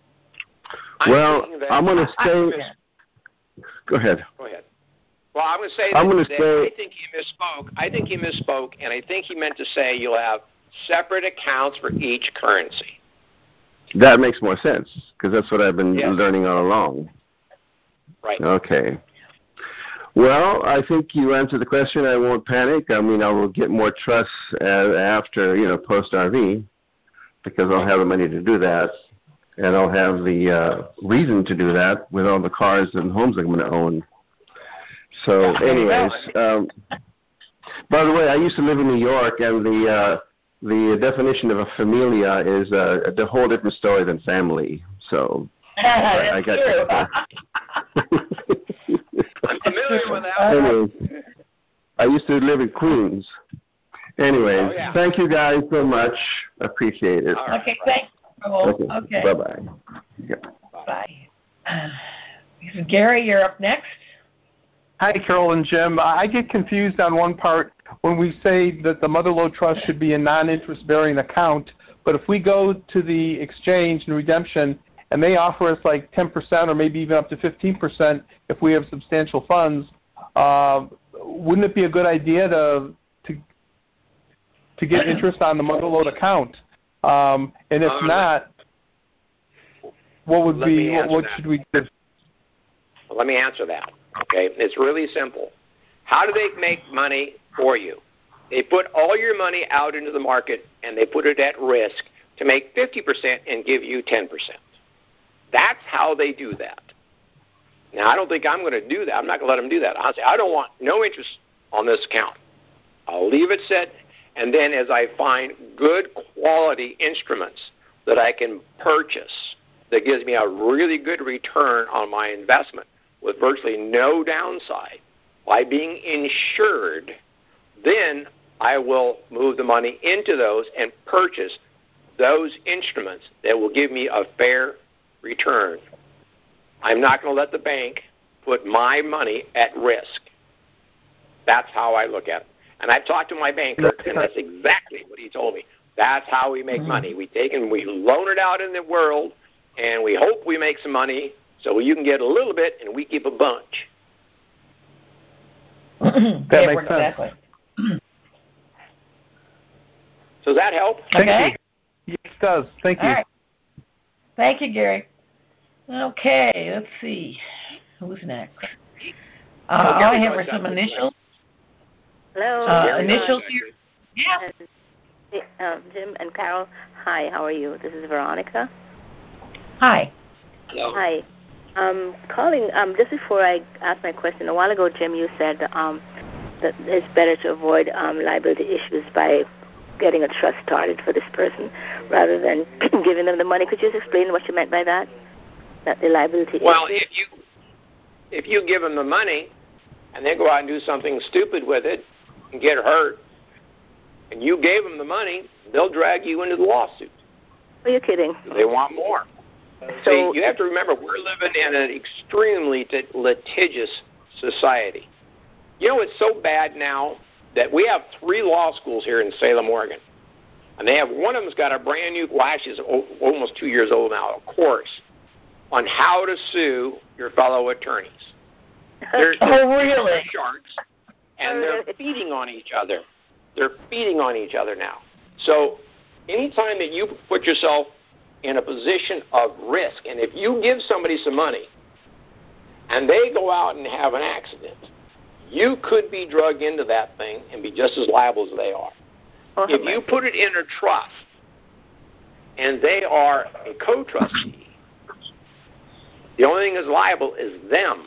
I'm well, that, I'm going to I, say... I, go ahead. Go ahead. Well, I'm going to say I'm that, gonna that say, I think he misspoke. I think he misspoke, and I think he meant to say you'll have separate accounts for each currency. That makes more sense, because that's what I've been yes. learning all along. Right. Okay. Well, I think you answered the question. I won't panic. I mean, I will get more trusts uh, after, you know, post-R V, because I'll have the money to do that, and I'll have the uh, reason to do that with all the cars and homes I'm going to own. So, anyways, um, by the way, I used to live in New York, and the uh, the definition of a familia is uh, a whole different story than family. So, That's I got true. I'm familiar with that. Anyways, I used to live in Queens. Anyways, oh, yeah. thank you guys so much. Appreciate it. Right, okay, right. thanks. Okay. okay. Bye-bye. Yep. Bye. Uh, Gary, you're up next. Hi, Carol and Jim. I get confused on one part when we say that the Motherlode Trust should be a non-interest-bearing account, but if we go to the exchange and redemption and they offer us like ten percent or maybe even up to fifteen percent if we have substantial funds, uh, wouldn't it be a good idea to to, to get interest on the Motherlode account? Um, and if uh, not, what would be what, what should we do? Let me answer that. Okay, it's really simple. How do they make money for you? They put all your money out into the market and they put it at risk to make fifty percent and give you ten percent. That's how they do that. Now, I don't think I'm going to do that. I'm not going to let them do that. I'll say, I don't want no interest on this account. I'll leave it set, and then as I find good quality instruments that I can purchase that gives me a really good return on my investment with virtually no downside by being insured, then I will move the money into those and purchase those instruments that will give me a fair return. I'm not going to let the bank put my money at risk. That's how I look at it. And I've talked to my banker, and that's exactly what he told me. That's how we make money. We take and we loan it out in the world, and we hope we make some money so you can get a little bit, and we keep a bunch. that yeah, makes exactly. sense. So does that help? Thank okay. you. Yes, it does. Thank All you. right. Thank you, Gary. Okay, let's see. Who's next? Uh, oh, I have her some initials. Hello. Uh, initials here. Yeah. Uh, Jim and Carol, hi, how are you? This is Veronica. Hi. Hello. Hi. Um, calling, um, just before I ask my question, a while ago, Jim, you said um, that it's better to avoid um, liability issues by getting a trust started for this person rather than giving them the money. Could you just explain what you meant by that? That the liability Well, issue? if you if you give them the money and they go out and do something stupid with it and get hurt, and you gave them the money, they'll drag you into the lawsuit. Are you kidding? They want more. So, See, you have to remember, we're living in an extremely litigious society. You know, it's so bad now that we have three law schools here in Salem, Oregon. And they have, one of them's got a brand new, well, actually it's almost two years old now, a course on how to sue your fellow attorneys. They're, oh, really? sharks, and they're feeding on each other. They're feeding on each other now. So anytime that you put yourself in a position of risk, and if you give somebody some money and they go out and have an accident, you could be drugged into that thing and be just as liable as they are. Oh, if you put it in a trust and they are a co-trustee, the only thing that's liable is them.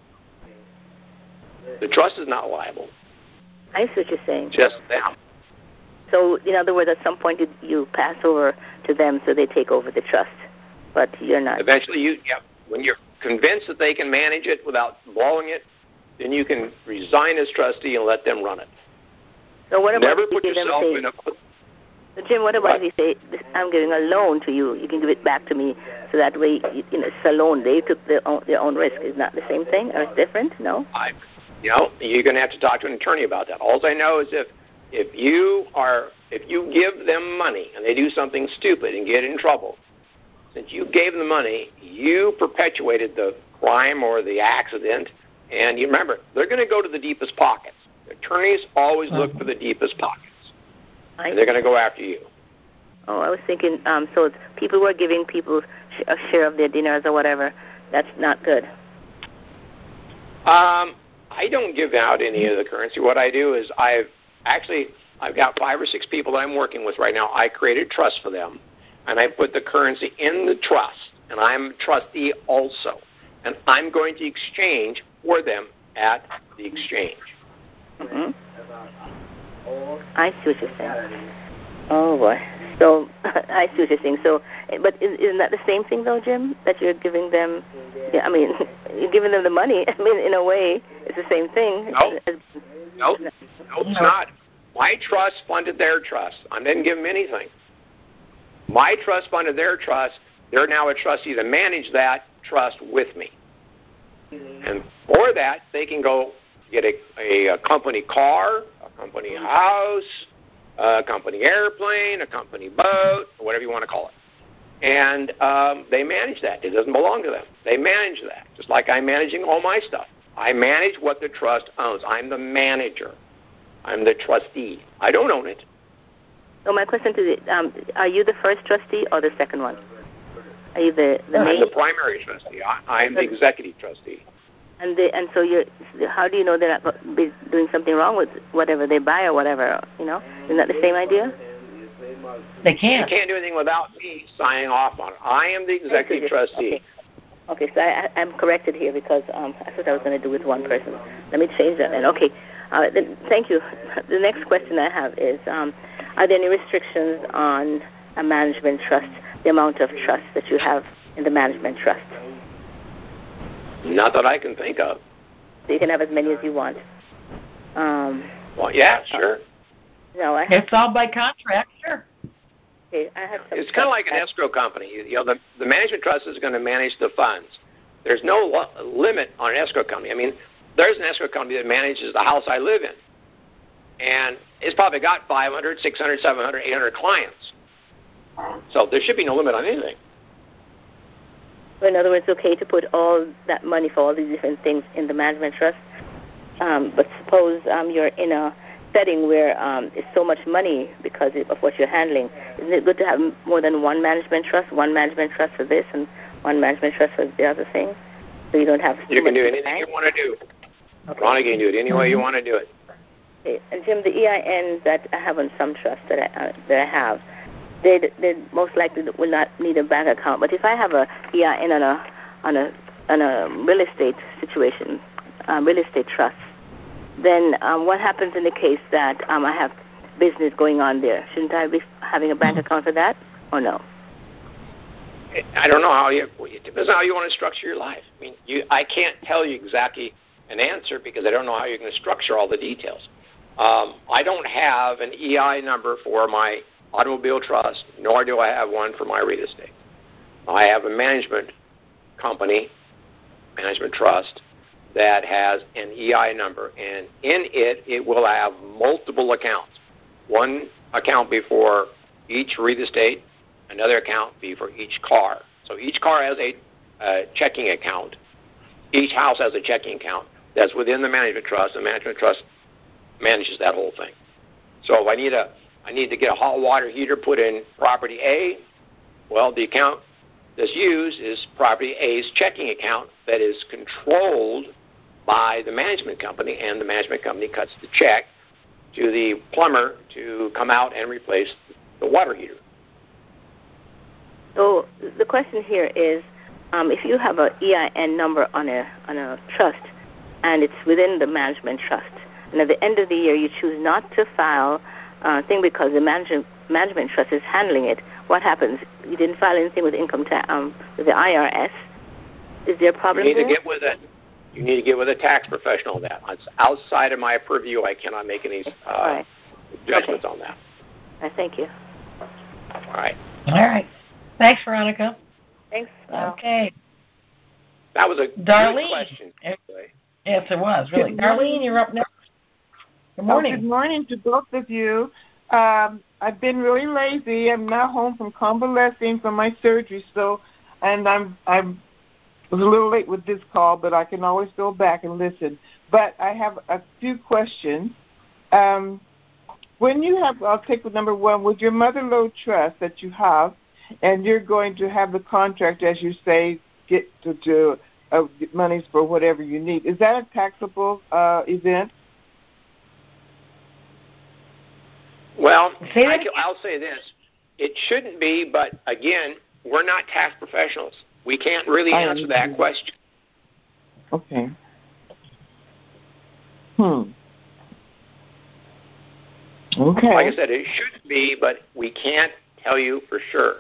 The trust is not liable. I see what you're saying. Just them. So, in other words, at some point you, you pass over to them so they take over the trust, but you're not. Eventually, you yeah, when you're convinced that they can manage it without blowing it, then you can resign as trustee and let them run it. So what about Never if you put give them, yourself say, in a... So Jim, what about what? if you say, I'm giving a loan to you, you can give it back to me, so that way, you know, it's a loan. They took their own, their own risk. Is not the same thing, or it's different? No? I, you know, you're going to have to talk to an attorney about that. All I know is if if you are if you give them money and they do something stupid and get in trouble, since you gave them money, you perpetuated the crime or the accident, and you remember, they're going to go to the deepest pockets. Attorneys always look for the deepest pockets, and they're going to go after you. Oh, I was thinking, um, so it's people who are giving people sh- a share of their dinners or whatever, that's not good. Um, I don't give out any of the currency. What I do is I've actually, I've got five or six people that I'm working with right now. I created trust for them, and I put the currency in the trust, and I'm a trustee also. And I'm going to exchange for them at the exchange. Mm-hmm. I see what you're saying. Oh, boy. So, I see what you're saying. So, but isn't that the same thing, though, Jim, that you're giving them? Yeah, I mean, you're giving them the money. I mean, in a way, it's the same thing. No, no, no, it's not. My trust funded their trust. I didn't give them anything. My trust funded their trust. They're now a trustee to manage that trust with me. And for that, they can go get a, a, a company car, a company house, a company airplane, a company boat, or whatever you want to call it. And um, they manage that. It doesn't belong to them. They manage that, just like I'm managing all my stuff. I manage what the trust owns. I'm the manager. I'm the trustee. I don't own it. So my question to you, um, are you the first trustee or the second one? Are you the, the I'm main? the primary trustee. I, I'm the executive trustee. And they, and so you're, how do you know they're not be doing something wrong with whatever they buy or whatever, you know? Isn't that the same idea? They can't. They can't do anything without me signing off on it. I am the executive trustee. Okay. Okay, so I, I'm corrected here because um, that's what I was going to do with one person. Let me change that then. Okay, uh, then, thank you. The next question I have is, um, are there any restrictions on a management trust, the amount of trust that you have in the management trust? Not that I can think of. So you can have as many as you want. Um, well, yeah, sure. No, I have it's all by contract, sure. Okay, I have some it's kind of like an escrow company. You, you know, the, the management trust is going to manage the funds. There's no lo- limit on an escrow company. I mean, there's an escrow company that manages the house I live in, and it's probably got five hundred, six hundred, seven hundred, eight hundred clients. So there should be no limit on anything. So in other words, it's okay to put all that money for all these different things in the management trust, um, but suppose um, you're in a setting where um, it's so much money because of what you're handling. Isn't it good to have more than one management trust, one management trust for this and one management trust for the other thing, so you don't have too You can much do anything you want to do. Okay. Ronnie, you can do it any way you want to do it. Okay. And Jim, the E I Ns that I have on some trusts that I, uh, that I have, they they most likely will not need a bank account. But if I have a E I N on a on a, on a real estate situation, uh, real estate trust, then um, what happens in the case that um, I have business going on there? Shouldn't I be having a bank account for that, or no? I don't know how you. It depends on how you want to structure your life. I mean, you. I can't tell you exactly an answer because I don't know how you're going to structure all the details. Um, I don't have an E I number for my automobile trust, nor do I have one for my real estate. I have a management company, management trust, that has an E I number, and in it, it will have multiple accounts. One account be for each real estate, another account be for each car. So each car has a uh, checking account. Each house has a checking account that's within the management trust. The management trust manages that whole thing. So if I need a, I need to get a hot water heater put in property A, well, the account that's used is property A's checking account that is controlled by the management company, and the management company cuts the check to the plumber to come out and replace the water heater. So the question here is, um, if you have an E I N number on a on a trust, and it's within the management trust, and at the end of the year you choose not to file uh, thing because the management management trust is handling it, what happens? You didn't file anything with income tax um, with the I R S. Is there a problem You need there? to get with it. You need to get with a tax professional on that. It's outside of my purview. I cannot make any uh, right. judgments okay. on that. Uh, thank you. All right. All right. Thanks, Veronica. Thanks. Okay. That was a Darlene. good question. Yes, it was, really. Darlene, you're up next. Good morning. Oh, good morning to both of you. Um, I've been really lazy. I'm now home from convalescing from my surgery, so, and I'm I'm was a little late with this call, but I can always go back and listen. But I have a few questions. Um, when you have, I'll take with number one, with your mother lode trust that you have, and you're going to have the contract, as you say, get to, to uh, get monies for whatever you need. Is that a taxable uh, event? Well, I can, I'll say this. It shouldn't be, but again, we're not tax professionals. We can't really I answer that question. Okay. Hmm. Okay. Like I said, it should be, but we can't tell you for sure.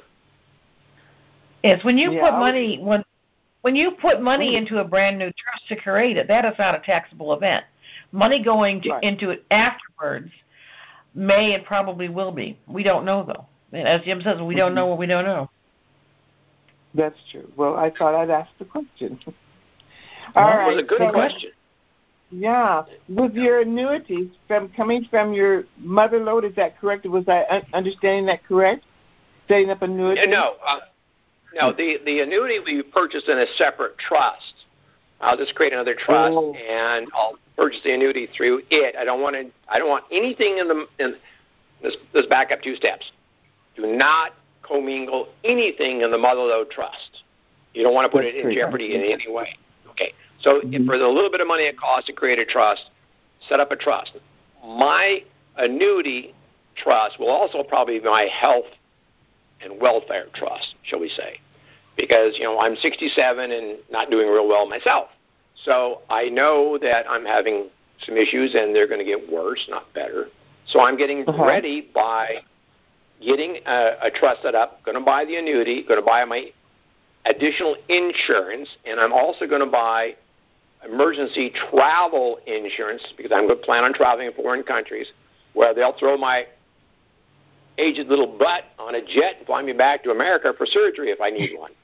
Yes, when you Yeah, put money when when you put money into a brand new trust to create it, that is not a taxable event. Money going to, Right. into it afterwards may and probably will be. We don't know though. And as Jim says, we Mm-hmm. don't know what we don't know. That's true. Well, I thought I'd ask the question. All That right. was a good so, question. Yeah. With your annuities from coming from your mother lode, is that correct? Was I un- understanding that correct? Setting up annuities? No, uh, no. The the annuity we purchased in a separate trust. I'll just create another trust, Oh. and I'll purchase the annuity through it. I don't want to. I don't want anything in the. In, let's, let's back up two steps. Do not commingle anything in the mother lode trust. You don't want to put That's it in great. jeopardy in any way. Okay. So Mm-hmm. if for the little bit of money it costs to create a trust, set up a trust. My annuity trust will also probably be my health and welfare trust, shall we say, because you know I'm sixty-seven and not doing real well myself. So I know that I'm having some issues and they're going to get worse, not better. So I'm getting Uh-huh. ready by getting a, a trust set up, going to buy the annuity, going to buy my additional insurance, and I'm also going to buy emergency travel insurance because I'm going to plan on traveling in foreign countries where they'll throw my aged little butt on a jet and fly me back to America for surgery if I need one.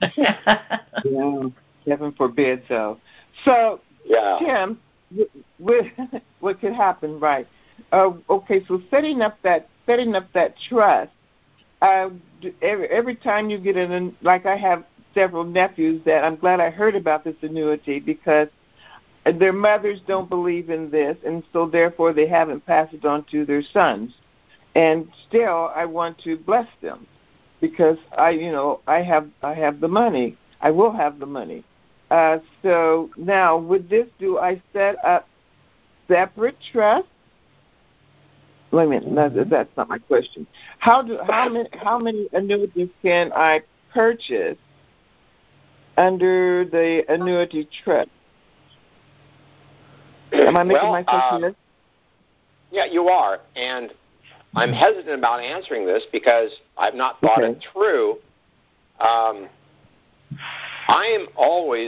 Yeah. Heaven forbid so. So, Yeah. Tim, with, what could happen, right? Uh, okay, so setting up that setting up that trust, uh, every, every time you get an, like I have several nephews that I'm glad I heard about this annuity because their mothers don't believe in this, and so therefore they haven't passed it on to their sons. And still, I want to bless them because I, you know, I have I have the money. I will have the money. Uh, so now, with this, do I set up separate trusts? Wait a minute, no, that's not my question. How do how many how many annuities can I purchase under the annuity trust? Am I making well, myself uh, clear? Yeah, you are. And I'm hesitant about answering this because I've not thought okay. it through. Um, I am always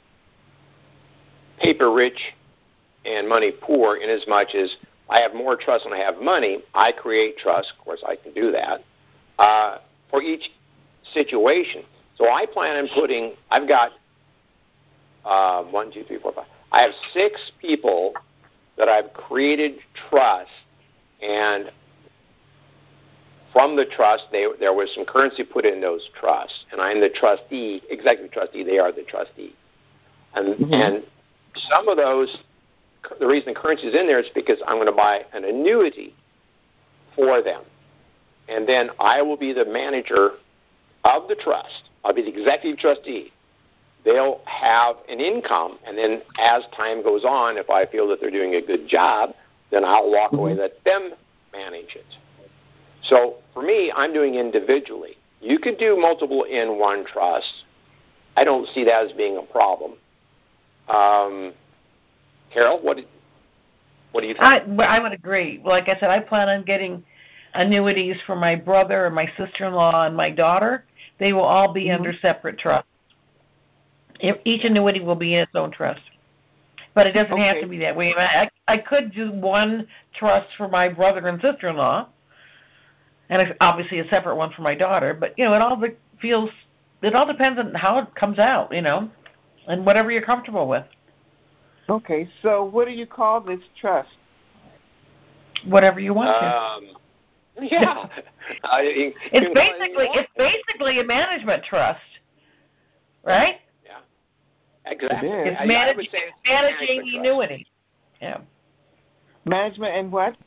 paper rich and money poor in as much as I have more trust than I have money. I create trust. Of course, I can do that uh, for each situation. So I plan on putting, I've got uh, one, two, three, four, five. I have six people that I've created trust, and from the trust, they, there was some currency put in those trusts, and I'm the trustee, executive trustee. They are the trustee. And, mm-hmm. and some of those, the reason the currency is in there is because I'm going to buy an annuity for them. And then I will be the manager of the trust. I'll be the executive trustee. They'll have an income, and then as time goes on, if I feel that they're doing a good job, then I'll walk mm-hmm. away and let them manage it. So for me, I'm doing individually. You could do multiple in one trust. I don't see that as being a problem. Um, Carol, what, did, what do you think? I, I would agree. Like I said, I plan on getting annuities for my brother and my sister-in-law and my daughter. They will all be mm-hmm. under separate trusts. Each annuity will be in its own trust. But it doesn't okay. have to be that way. I, I could do one trust for my brother and sister-in-law, and obviously a separate one for my daughter. But, you know, it all feels, it all depends on how it comes out, you know, and whatever you're comfortable with. Okay, so what do you call this trust? Whatever you want um, to. Yeah. I, it's basically it's basically a management trust, right? Exactly. It's, I, manage, I would say it's managing the annuity. Yeah. Management and what?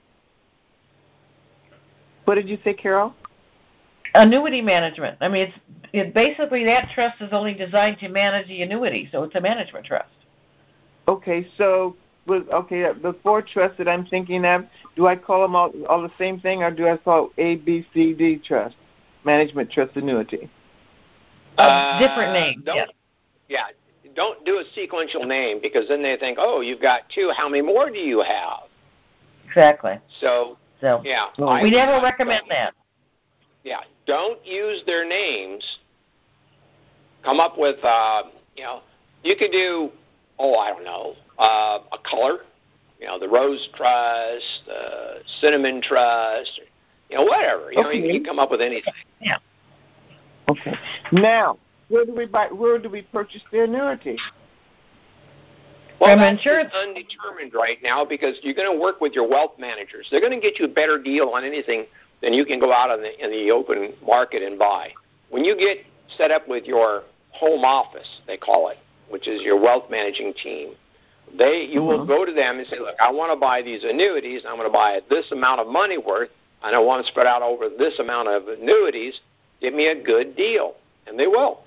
What did you say, Carol? Annuity management. I mean, it's it basically that trust is only designed to manage the annuity, so it's a management trust. Okay, so with okay the four trusts that I'm thinking of, do I call them all, all the same thing, or do I call A, B, C, D trust, management trust annuity? Uh, different name. Don't, yeah. Yeah. Don't do a sequential name because then they think, oh, you've got two. How many more do you have? Exactly. So, so yeah. I we never recommend that. Yeah. Don't use their names. Come up with, uh, you know, you could do, oh, I don't know, uh, a color. You know, the Rose Trust, uh, Cinnamon Trust, you know, whatever. You okay. know, you can come up with anything. Yeah. Okay. Now, Where do we buy? Where do we purchase the annuity? Well, From that's insurance. undetermined right now because you're going to work with your wealth managers. They're going to get you a better deal on anything than you can go out in the, in the open market and buy. When you get set up with your home office, they call it, which is your wealth managing team, they you mm-hmm. will go to them and say, look, I want to buy these annuities. I'm going to buy this amount of money worth, and I want to spread out over this amount of annuities. Give me a good deal, and they will.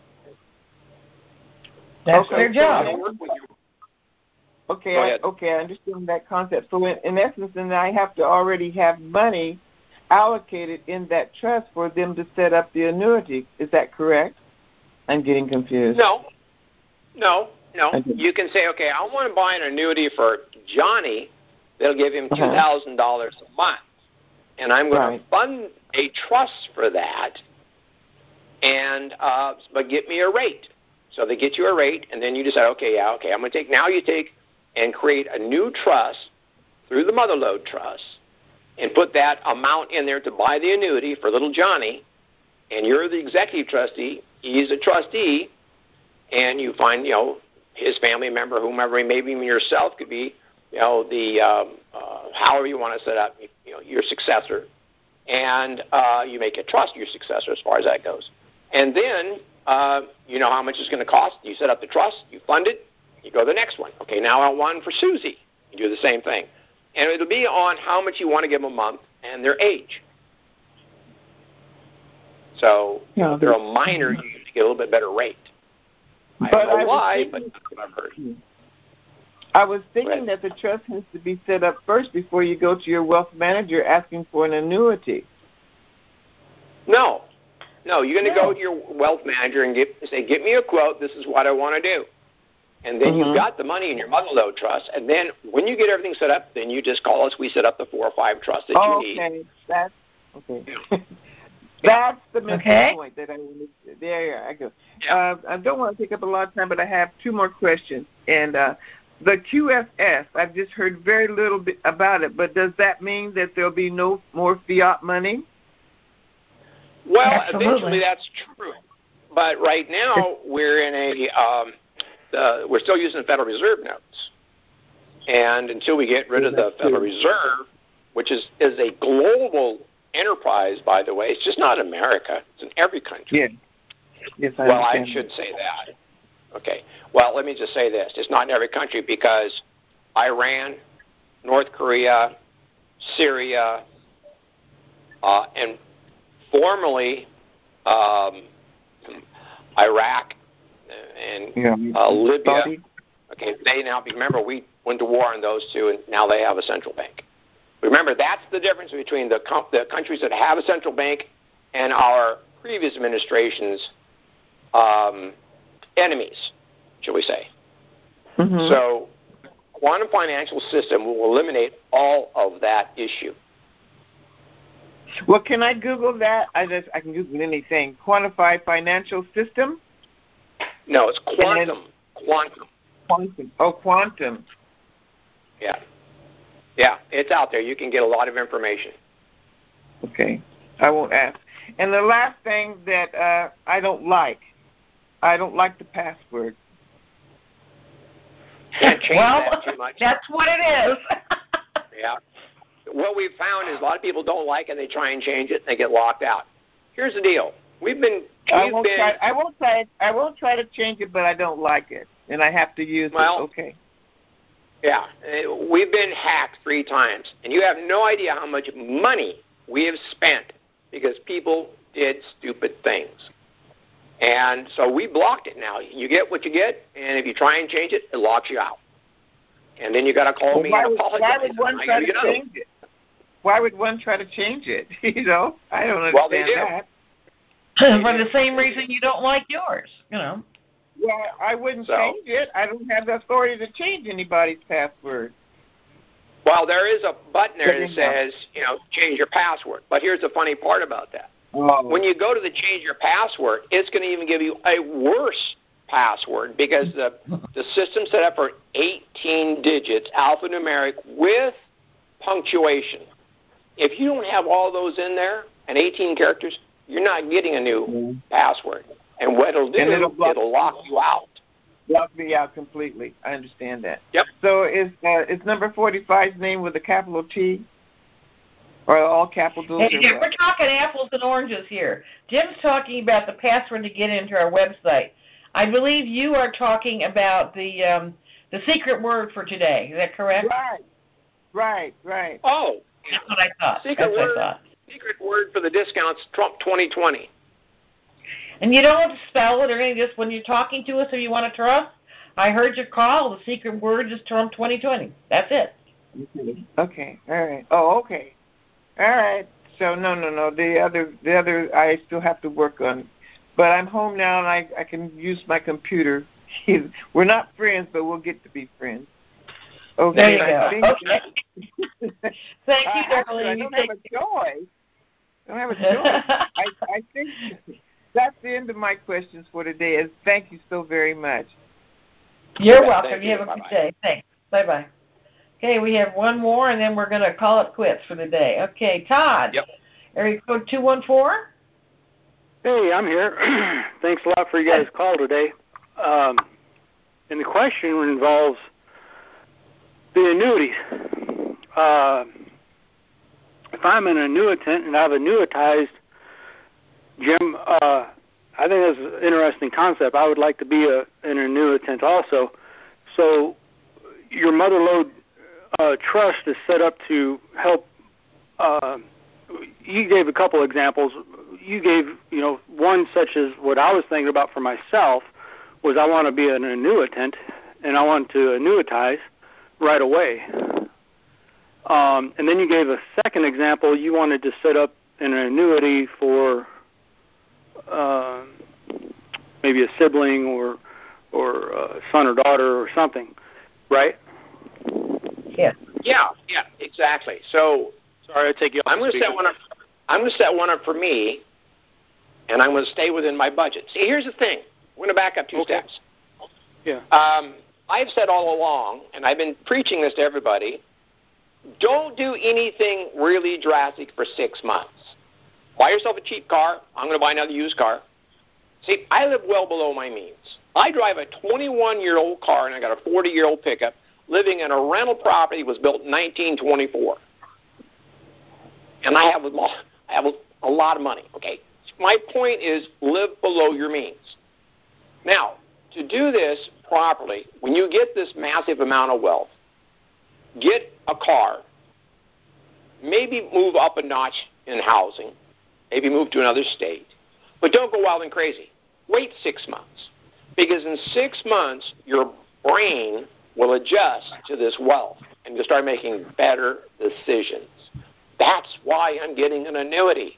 That's okay, their job. Okay, I, okay, I understand that concept. So in, in essence, then I have to already have money allocated in that trust for them to set up the annuity. Is that correct? I'm getting confused. No, no, no. Okay. You can say, okay, I want to buy an annuity for Johnny. They'll give him two thousand dollars uh-huh. a month, and I'm going right. to fund a trust for that, and uh, but get me a rate. So they get you a rate, and then you decide, okay, yeah, okay, I'm going to take, now you take and create a new trust through the Mother Lode Trust and put that amount in there to buy the annuity for little Johnny, and you're the executive trustee, he's a trustee, and you find, you know, his family member, whomever, maybe even yourself could be, you know, the, um, uh, however you want to set up, you know, your successor, and uh, you make a trust your successor as far as that goes. And then Uh, you know how much it's going to cost. You set up the trust, you fund it, you go to the next one. Okay, now I want one for Susie. You do the same thing. And it'll be on how much you want to give them a month and their age. So you know, if they're a minor, you usually get a little bit better rate. I but don't know I why, thinking, but that's what I've heard. I was thinking that the trust has to be set up first before you go to your wealth manager asking for an annuity. No. No, you're going to No. go to your wealth manager and get, say, "Get me a quote. This is what I want to do." And then Mm-hmm. you've got the money in your mother-lode trust. And then when you get everything set up, then you just call us. We set up the four or five trusts that oh, you need. Okay, that's okay. That's the missing Okay. point that I wanted. There, yeah, I go. Yeah. Uh, I don't want to take up a lot of time, but I have two more questions. And uh, the Q F S, I've just heard very little bit about it. But does that mean that there'll be no more fiat money? Well, Absolutely. eventually that's true. But right now we're in a um, uh, we're still using the Federal Reserve notes, and until we get rid of the Federal Reserve, which is is a global enterprise, by the way, it's just not America; it's in every country. Yeah. Yes, I well, I understand. should say that. Okay. Well, let me just say this: it's not in every country because Iran, North Korea, Syria, uh, and formerly um, Iraq and Yeah. uh, Libya. Saudi? Okay, they now remember we went to war on those two, and now they have a central bank. Remember, that's the difference between the, com- the countries that have a central bank and our previous administration's um, enemies, shall we say. Mm-hmm. So, quantum financial system will eliminate all of that issue. Well, can I Google that? I just I can Google anything. Quantified financial system? No, it's quantum. Then, quantum. Quantum. Oh, quantum. Yeah. Yeah, it's out there. You can get a lot of information. Okay. I won't ask. And the last thing that uh, I don't like, I don't like the password. Can't change well, that too much. That's what it is. Yeah. What we've found is a lot of people don't like it, and they try and change it, and they get locked out. Here's the deal: we've been, we've I won't been, try. I won't try. I won't try to change it, but I don't like it, and I have to use well, it. Okay. Yeah, we've been hacked three times, and you have no idea how much money we have spent because people did stupid things. And so we blocked it now. You get what you get, and if you try and change it, it locks you out. And then you got to call Well, me why and would, apologize. why would one I try gotta to get out. change it? Why would one try to change it? You know, I don't understand Well, they do. that. For the same reason you don't like yours, you know. Well, I wouldn't So- change it. I don't have the authority to change anybody's password. Well, there is a button there that Getting says, you know, change your password. But here's the funny part about that. Oh. When you go to the change your password, it's going to even give you a worse password because the the system's set up for eighteen digits, alphanumeric, with punctuation. If you don't have all those in there and eighteen characters, you're not getting a new Mm-hmm. password. And what it'll do, And it'll block- it'll lock you out. Block me out completely. I understand that. Yep. So is uh, is number forty-five's name with a capital T? Or all capitals? Hey, or Jim, what? we're talking apples and oranges here. Jim's talking about the password to get into our website. I believe you are talking about the um, the secret word for today. Is that correct? Right. Right, right. Oh, That's what I thought. secret That's what word. I thought. Secret word for the discounts, Trump twenty twenty. And you don't have to spell it or anything. Just when you're talking to us, if you want to trust, I heard your call. The secret word is Trump twenty twenty. That's it. Okay. All right. Oh, okay. All right. So no, no, no. The other, the other, I still have to work on. But I'm home now, and I, I can use my computer. We're not friends, but we'll get to be friends. Okay. There you I go. think- Okay. Thank you, I, actually, I darling. don't You have take- a choice. I don't have a choice. I, I think that's the end of my questions for today. Is thank you so very much. You're Yeah, welcome. thank You you. have a good Bye-bye. day. Thanks. Bye-bye. Okay, we have one more, and then we're going to call it quits for the day. Okay, Todd. Yep. Area code two one four. Hey, I'm here. Thanks a lot for you guys' call today. Um, and the question involves the annuities. Uh, if I'm an annuitant and I've annuitized, Jim, uh, I think that's an interesting concept. I would like to be a, an annuitant also. So your mother-lode uh, trust is set up to help. Uh, you gave a couple examples. You gave, you know, one such as what I was thinking about for myself was I want to be an annuitant and I want to annuitize right away. Um, and then you gave a second example. You wanted to set up an annuity for uh, maybe a sibling or or a son or daughter or something, right? Yeah. Yeah, yeah, exactly. So sorry, I take you. I'm going to set one up. I'm going to set one up for me, and I'm going to stay within my budget. See, here's the thing. We're going to back up two okay. steps. Yeah. Um, I've said all along, and I've been preaching this to everybody, don't do anything really drastic for six months. Buy yourself a cheap car. I'm going to buy another used car. See, I live well below my means. I drive a twenty-one-year-old car, and I got a forty-year-old pickup, living in a rental property that was built in nineteen twenty-four. And I have a lot, I have a, a lot of money, okay? My point is live below your means. Now, to do this properly, when you get this massive amount of wealth, get a car, maybe move up a notch in housing, maybe move to another state, but don't go wild and crazy. Wait six months, because in six months, your brain will adjust to this wealth, and you'll start making better decisions. That's why I'm getting an annuity.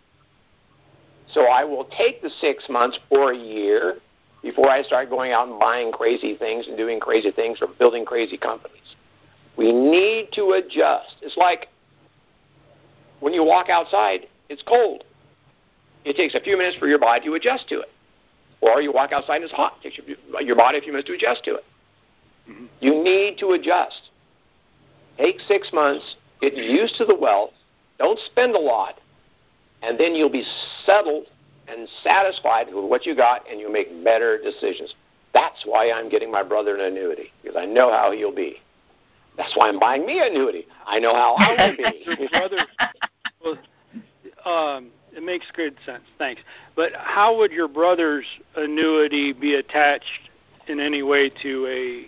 So I will take the six months or a year before I start going out and buying crazy things and doing crazy things or building crazy companies. We need to adjust. It's like when you walk outside, it's cold. It takes a few minutes for your body to adjust to it. Or you walk outside and it's hot. It takes your body a few minutes to adjust to it. Mm-hmm. You need to adjust. Take six months, get used to the wealth, don't spend a lot, and then you'll be settled and satisfied with what you got, and you'll make better decisions. That's why I'm getting my brother an annuity, because I know how he'll be. That's why I'm buying me an annuity. I know how I will be. Your brother, well, um, it makes good sense. Thanks. But how would your brother's annuity be attached in any way to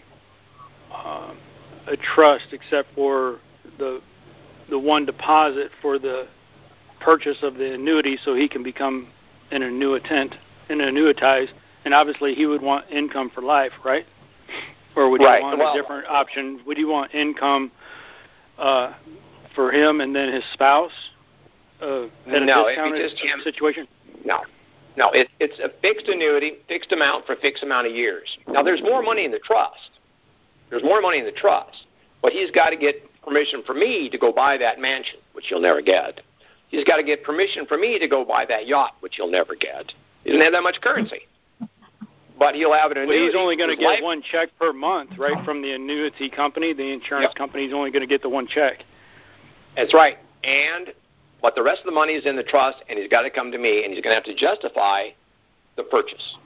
a um, a trust, except for the the one deposit for the purchase of the annuity, so he can become an annuitant, an annuitized, and obviously he would want income for life, right? Or would right. he want well, a different option? Would he want income uh, for him and then his spouse uh, at a no, discounted if you just situation? No. No, it, it's a fixed annuity, fixed amount for a fixed amount of years. Now, there's more money in the trust. There's more money in the trust. But he's got to get permission from me to go buy that mansion, which he'll never get. He's got to get permission from me to go buy that yacht, which he'll never get. He doesn't have that much currency. But he'll have an annuity. Well, he's only going to get life. one check per month, right, from the annuity company. The insurance yep. company is only going to get the one check. That's right. And but the rest of the money is in the trust, and he's got to come to me, and he's going to have to justify the purchase.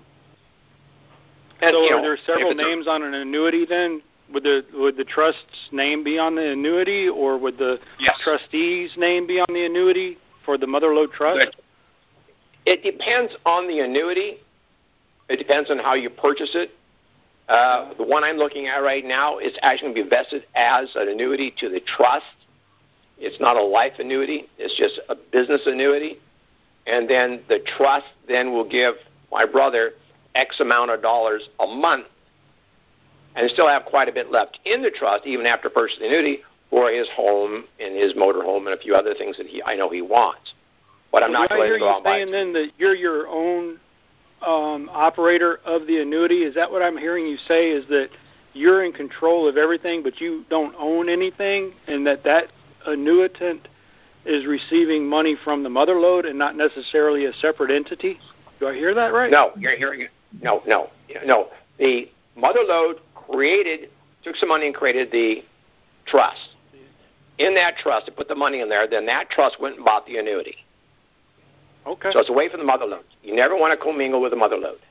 And, so you are know, there several names on an annuity then? Would the would the trust's name be on the annuity, or would the yes. trustee's name be on the annuity for the Motherlode Trust? It depends on the annuity. It depends on how you purchase it. Uh, the one I'm looking at right now is actually going to be vested as an annuity to the trust. It's not a life annuity. It's just a business annuity. And then the trust then will give my brother X amount of dollars a month, and still have quite a bit left in the trust, even after purchasing the annuity, for his home and his motor home and a few other things that he I know he wants. But I'm so not going to go out and buy. Do I hear you saying then that you're your own um, operator of the annuity? Is that what I'm hearing you say, is that you're in control of everything, but you don't own anything, and that that annuitant is receiving money from the Motherlode and not necessarily a separate entity? Do I hear that right? No, you're hearing it. No, no, no. The Motherlode created, took some money and created the trust. In that trust, to put the money in there, then that trust went and bought the annuity. Okay. So it's away from the Motherlode. You never want to commingle with the Motherlode.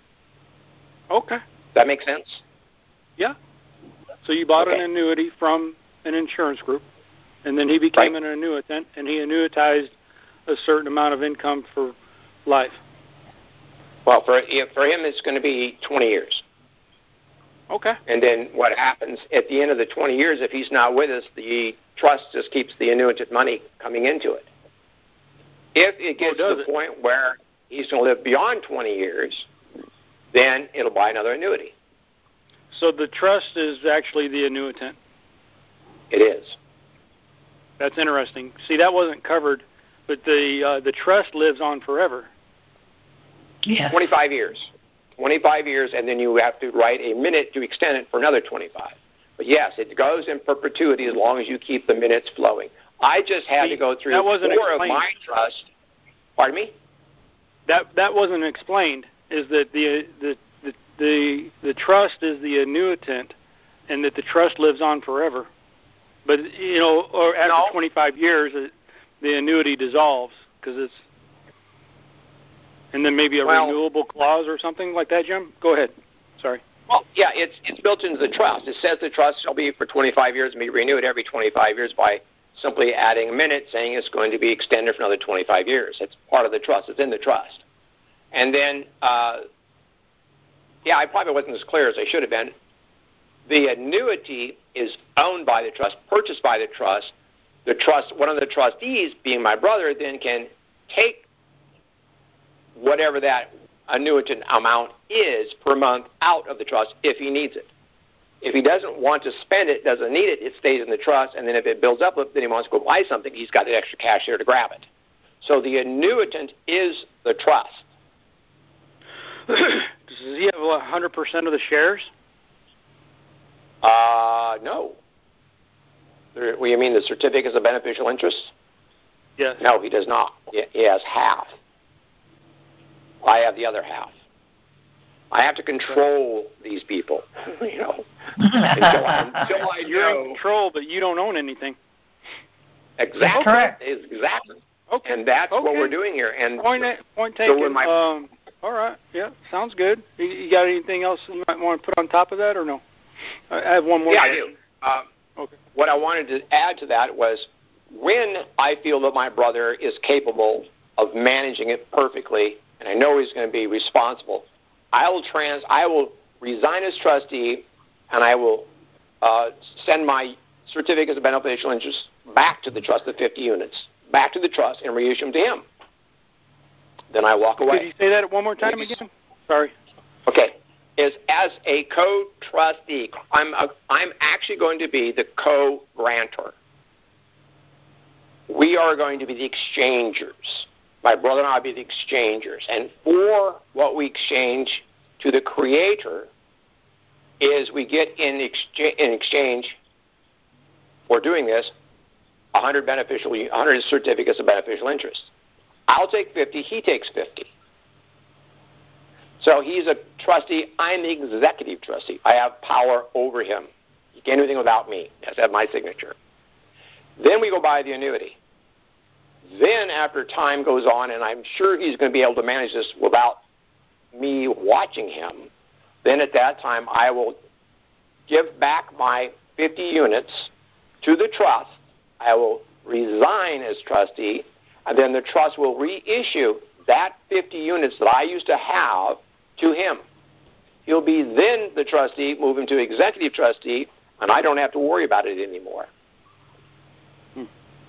Okay. Does that make sense? Yeah. So you bought okay. an annuity from an insurance group, and then he became right. an annuitant, and he annuitized a certain amount of income for life. Well, for for him, it's going to be twenty years. Okay. And then what happens at the end of the twenty years, if he's not with us, the trust just keeps the annuitant money coming into it. If it gets oh, to the it? point where he's going to live beyond twenty years, then it'll buy another annuity. So the trust is actually the annuitant? It is. That's interesting. See, that wasn't covered, but the uh, the trust lives on forever. Yes. twenty-five years. twenty-five years, and then you have to write a minute to extend it for another twenty-five. But yes, it goes in perpetuity as long as you keep the minutes flowing. I just had to go through that wasn't four explained. of my trust. Pardon me? That that wasn't explained. Is that the the the the, the trust is the annuitant, and that the trust lives on forever. But you know, or after no. twenty-five years, it, the annuity dissolves because it's, and then maybe a well, renewable clause or something like that. Jim, go ahead. Sorry. Well, yeah, it's it's built into the trust. It says the trust shall be for twenty-five years and be renewed every twenty-five years by simply adding a minute saying it's going to be extended for another twenty-five years. It's part of the trust. It's in the trust. And then, uh, yeah, I probably wasn't as clear as I should have been. The annuity is owned by the trust, purchased by the trust. The trust, one of the trustees, being my brother, then can take whatever that annuitant amount is per month out of the trust if he needs it. If he doesn't want to spend it, doesn't need it, it stays in the trust, and then if it builds up, then he wants to go buy something, he's got the extra cash there to grab it. So the annuitant is the trust. Does he have one hundred percent of the shares? Uh, no. There, well, you mean the certificates of beneficial interest? Yes. No, he does not. He, he has half. I have the other half. I have to control these people, you know, until I, until I You're know. in control, but you don't own anything. Exactly. Correct. Exactly. Okay. And that's okay. what we're doing here. And point, point taken. So my, um, all right. Yeah, sounds good. You, you got anything else you might want to put on top of that, or no? I, I have one more. Yeah, question. I do. Um, okay. What I wanted to add to that was when I feel that my brother is capable of managing it perfectly, and I know he's going to be responsible, I will trans. I will resign as trustee, and I will uh, send my certificates of beneficial interest back to the trust, the fifty units, back to the trust, and reissue them to him. Then I walk away. Could you say that one more time Please. again? Sorry. Okay. Is as a co-trustee, I'm a, I'm actually going to be the co-grantor. We are going to be the exchangers. My brother and I will be the exchangers. And for what we exchange to the creator is we get in exchange, in exchange for doing this one hundred beneficial, one hundred certificates of beneficial interest. I'll take fifty. He takes fifty. So he's a trustee. I'm the executive trustee. I have power over him. He can't do anything without me. He has to have my signature. Then we go buy the annuity. Then after time goes on, and I'm sure he's going to be able to manage this without me watching him, then at that time I will give back my fifty units to the trust. I will resign as trustee, and then the trust will reissue that fifty units that I used to have to him. He'll be then the trustee, move him to executive trustee, and I don't have to worry about it anymore. Hmm.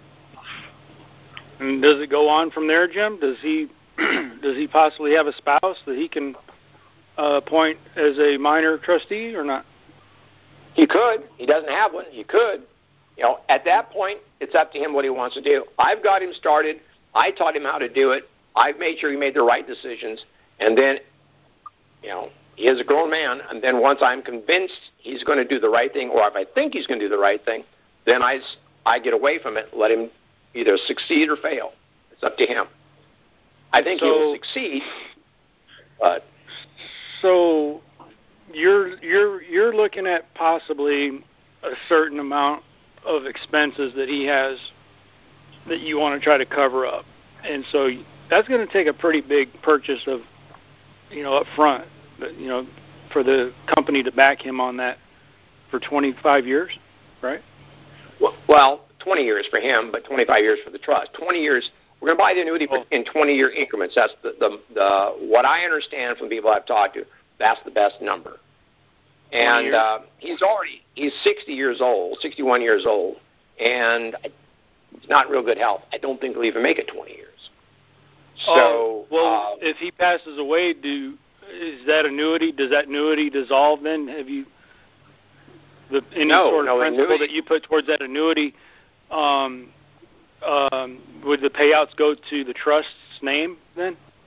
And does it go on from there, Jim? Does he does he possibly have a spouse that he can uh, appoint as a minor trustee or not? He could. He doesn't have one. He could. You know, at that point, it's up to him what he wants to do. I've got him started. I taught him how to do it. I've made sure he made the right decisions. And then, you know, he is a grown man. And then once I'm convinced he's going to do the right thing, or if I think he's going to do the right thing, then I, I get away from it, let him either succeed or fail. It's up to him. I think so, he will succeed, but so you're you're you're looking at possibly a certain amount of expenses that he has that you want to try to cover up, and so that's going to take a pretty big purchase of, you know, up front, you know, for the company to back him on that for twenty-five years, right? Well, well twenty years for him, but twenty-five years for the trust. twenty years. We're going to buy the annuity for, in twenty-year increments. That's the, the, the what I understand from people I've talked to. That's the best number. And uh, he's already he's sixty years old, sixty-one years old, and he's not in real good health. I don't think he'll even make it twenty years. So, oh, well, uh, if he passes away, do is that annuity? Does that annuity dissolve? Then have you the any no, sort of no, principle annuity. that you put towards that annuity? Um, um, would the payouts go to the trust's name then?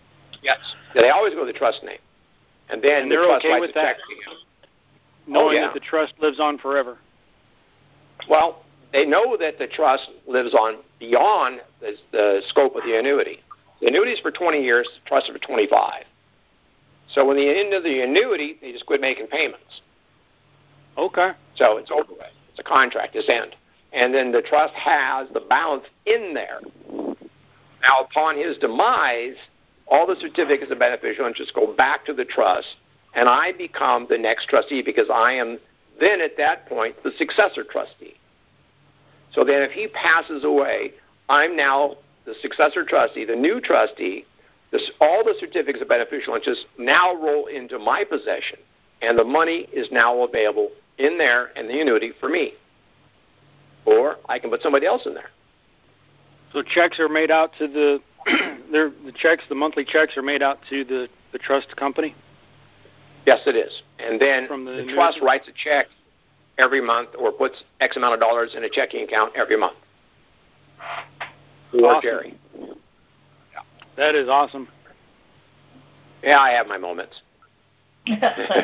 Yes. They always go to the trust name. And then and the they're trust okay writes with a that? check to you. Knowing oh, yeah. that the trust lives on forever. Well, they know that the trust lives on beyond the, the scope of the annuity. The annuity is for twenty years, the trust is for twenty-five. So when the end of the annuity, they just quit making payments. Okay. So it's over with. It's a contract, it's end. And then the trust has the balance in there. Now, upon his demise, all the certificates of beneficial interest go back to the trust, and I become the next trustee because I am then at that point the successor trustee. So then if he passes away, I'm now the successor trustee, the new trustee. This, all the certificates of beneficial interest now roll into my possession, and the money is now available in there and the annuity for me. Or I can put somebody else in there. So checks are made out to the they're, the checks, the monthly checks are made out to the, the trust company? Yes, it is. And then From the, the trust writes a check every month or puts X amount of dollars in a checking account every month. Or awesome. Jerry. Yeah. That is awesome. Yeah, I have my moments. Hey,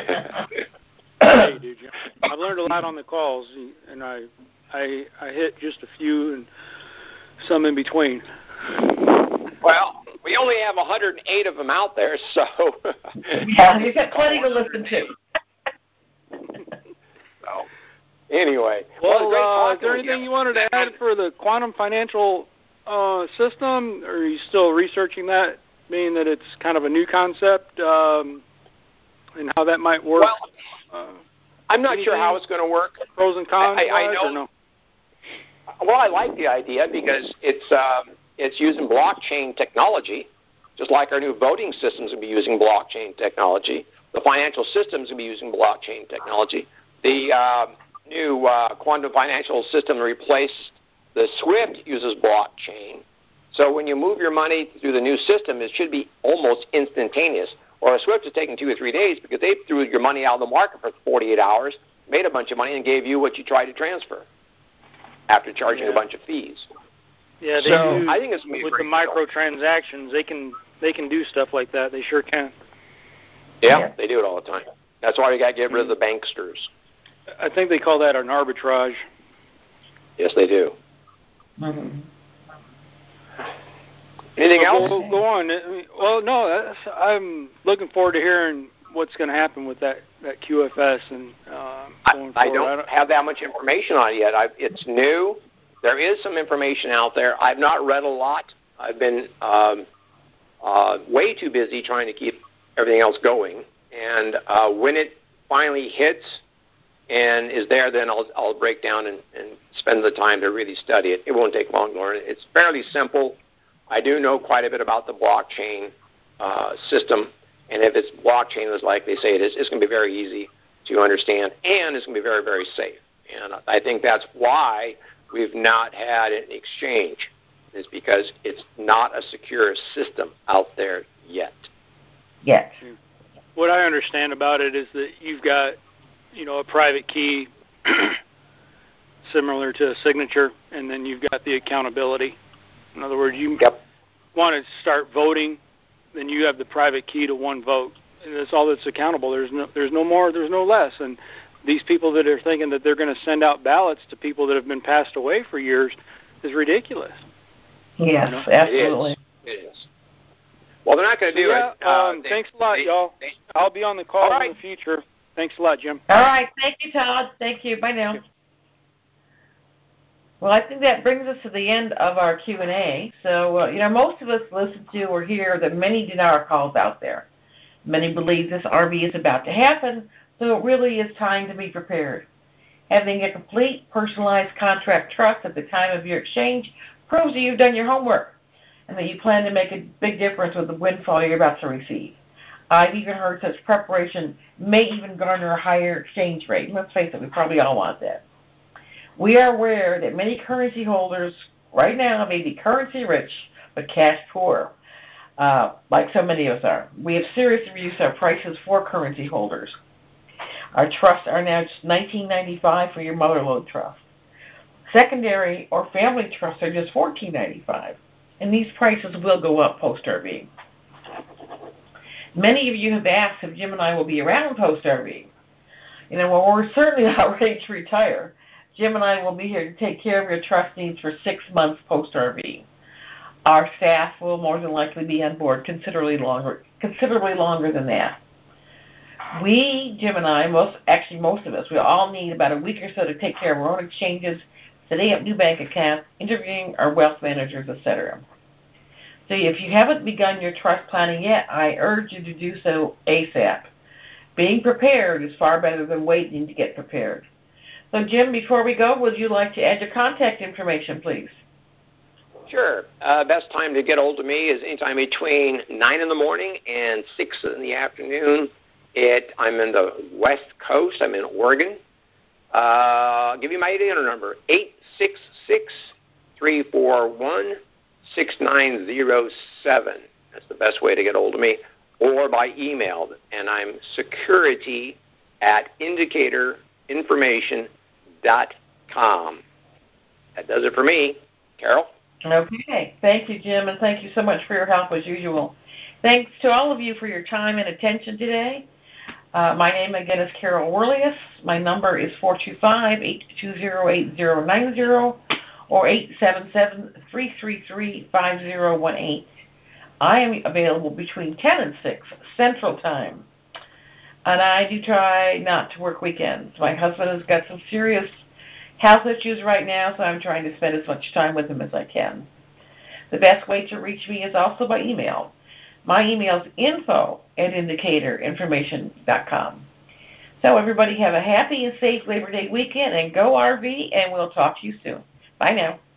dude, I've learned a lot on the calls, and I, I, I hit just a few and some in between. Well, we only have one hundred eight of them out there, so yeah, you've got plenty to listen to. So, anyway, well, well uh, is there anything you. you wanted to add for the quantum financial uh, system? Or are you still researching that, being that it's kind of a new concept, um, and how that might work? Well, uh, I'm not sure how it's going to work. Pros and cons. I, I, I know. Or no? Well, I like the idea because it's um, it's using blockchain technology, just like our new voting systems will be using blockchain technology. The financial systems will be using blockchain technology. The uh, new uh, quantum financial system replaced the SWIFT uses blockchain. So when you move your money through the new system, it should be almost instantaneous. Or a SWIFT is taking two or three days because they threw your money out of the market for forty-eight hours, made a bunch of money, and gave you what you tried to transfer after charging yeah. a bunch of fees. Yeah, they so do, I think it's with the microtransactions, they can they can do stuff like that. They sure can. Yeah, yeah. they do it all the time. That's why we got to get rid of the banksters. I think they call that an arbitrage. Yes, they do. Mm-hmm. Anything so else? Go, go on. Well, no, that's, I'm looking forward to hearing what's going to happen with that, that Q F S and uh, going I, I, forward. don't I don't have that much information on it yet. I, it's new. There is some information out there. I've not read a lot. I've been um, uh, way too busy trying to keep everything else going. And uh, when it finally hits and is there, then I'll, I'll break down and, and spend the time to really study it. It won't take long to learn it. It's fairly simple. I do know quite a bit about the blockchain uh, system. And if it's blockchain, is like they say it is, it's going to be very easy to understand, and it's going to be very, very safe. And I think that's why we've not had an exchange, is because it's not a secure system out there yet. Yet. What I understand about it is that you've got, you know, a private key similar to a signature, and then you've got the accountability. In other words, you yep. want to start voting, then you have the private key to one vote, and that's all that's accountable. There's no, there's no more, there's no less. And these people that are thinking that they're going to send out ballots to people that have been passed away for years is ridiculous. Yes, you know? absolutely. It is. It is. Well, they're not going to do so, yeah, it. Uh, um, they, thanks a lot, they, y'all. They, I'll be on the call right. in the future. Thanks a lot, Jim. All right. Thank you, Todd. Thank you. Bye now. Well, I think that brings us to the end of our Q and A. So, uh, you know, most of us listen to or hear that many deny calls out there. Many believe this R V is about to happen, so it really is time to be prepared. Having a complete personalized contract trust at the time of your exchange proves that you've done your homework and that you plan to make a big difference with the windfall you're about to receive. I've even heard such preparation may even garner a higher exchange rate. And let's face it, we probably all want that. We are aware that many currency holders right now may be currency rich but cash poor, uh, like so many of us are. We have seriously reduced our prices for currency holders. Our trusts are now just nineteen ninety-five dollars for your motherlode trust. Secondary or family trusts are just fourteen ninety-five, and these prices will go up post-R V. Many of you have asked if Jim and I will be around post-R V. You know, well, we're certainly not ready to retire. Jim and I will be here to take care of your trust needs for six months post-R V. Our staff will more than likely be on board considerably longer, considerably longer than that. We, Jim and I, most actually most of us, we all need about a week or so to take care of our own exchanges, setting up new bank accounts, interviewing our wealth managers, et cetera. So if you haven't begun your trust planning yet, I urge you to do so ASAP. Being prepared is far better than waiting to get prepared. So, Jim, before we go, would you like to add your contact information, please? Sure. Uh, best time to get hold of me is anytime between nine in the morning and six in the afternoon. It, I'm in the West Coast. I'm in Oregon. Uh, I'll give you my data number, eight six six, three four one, six nine zero seven. That's the best way to get hold of me. Or by email, and I'm security at indicator information dot com. That does it for me. Carol? Okay. Thank you, Jim, and thank you so much for your help as usual. Thanks to all of you for your time and attention today. Uh, my name again is Carol Orlius. My number is four two five, eight two zero, eight zero nine zero or eight seven seven, three three three, five zero one eight. I am available between ten and six Central Time. And I do try not to work weekends. My husband has got some serious health issues right now, so I'm trying to spend as much time with him as I can. The best way to reach me is also by email. My email is info at indicator information dot com. So everybody have a happy and safe Labor Day weekend and go R V, and we'll talk to you soon. Bye now.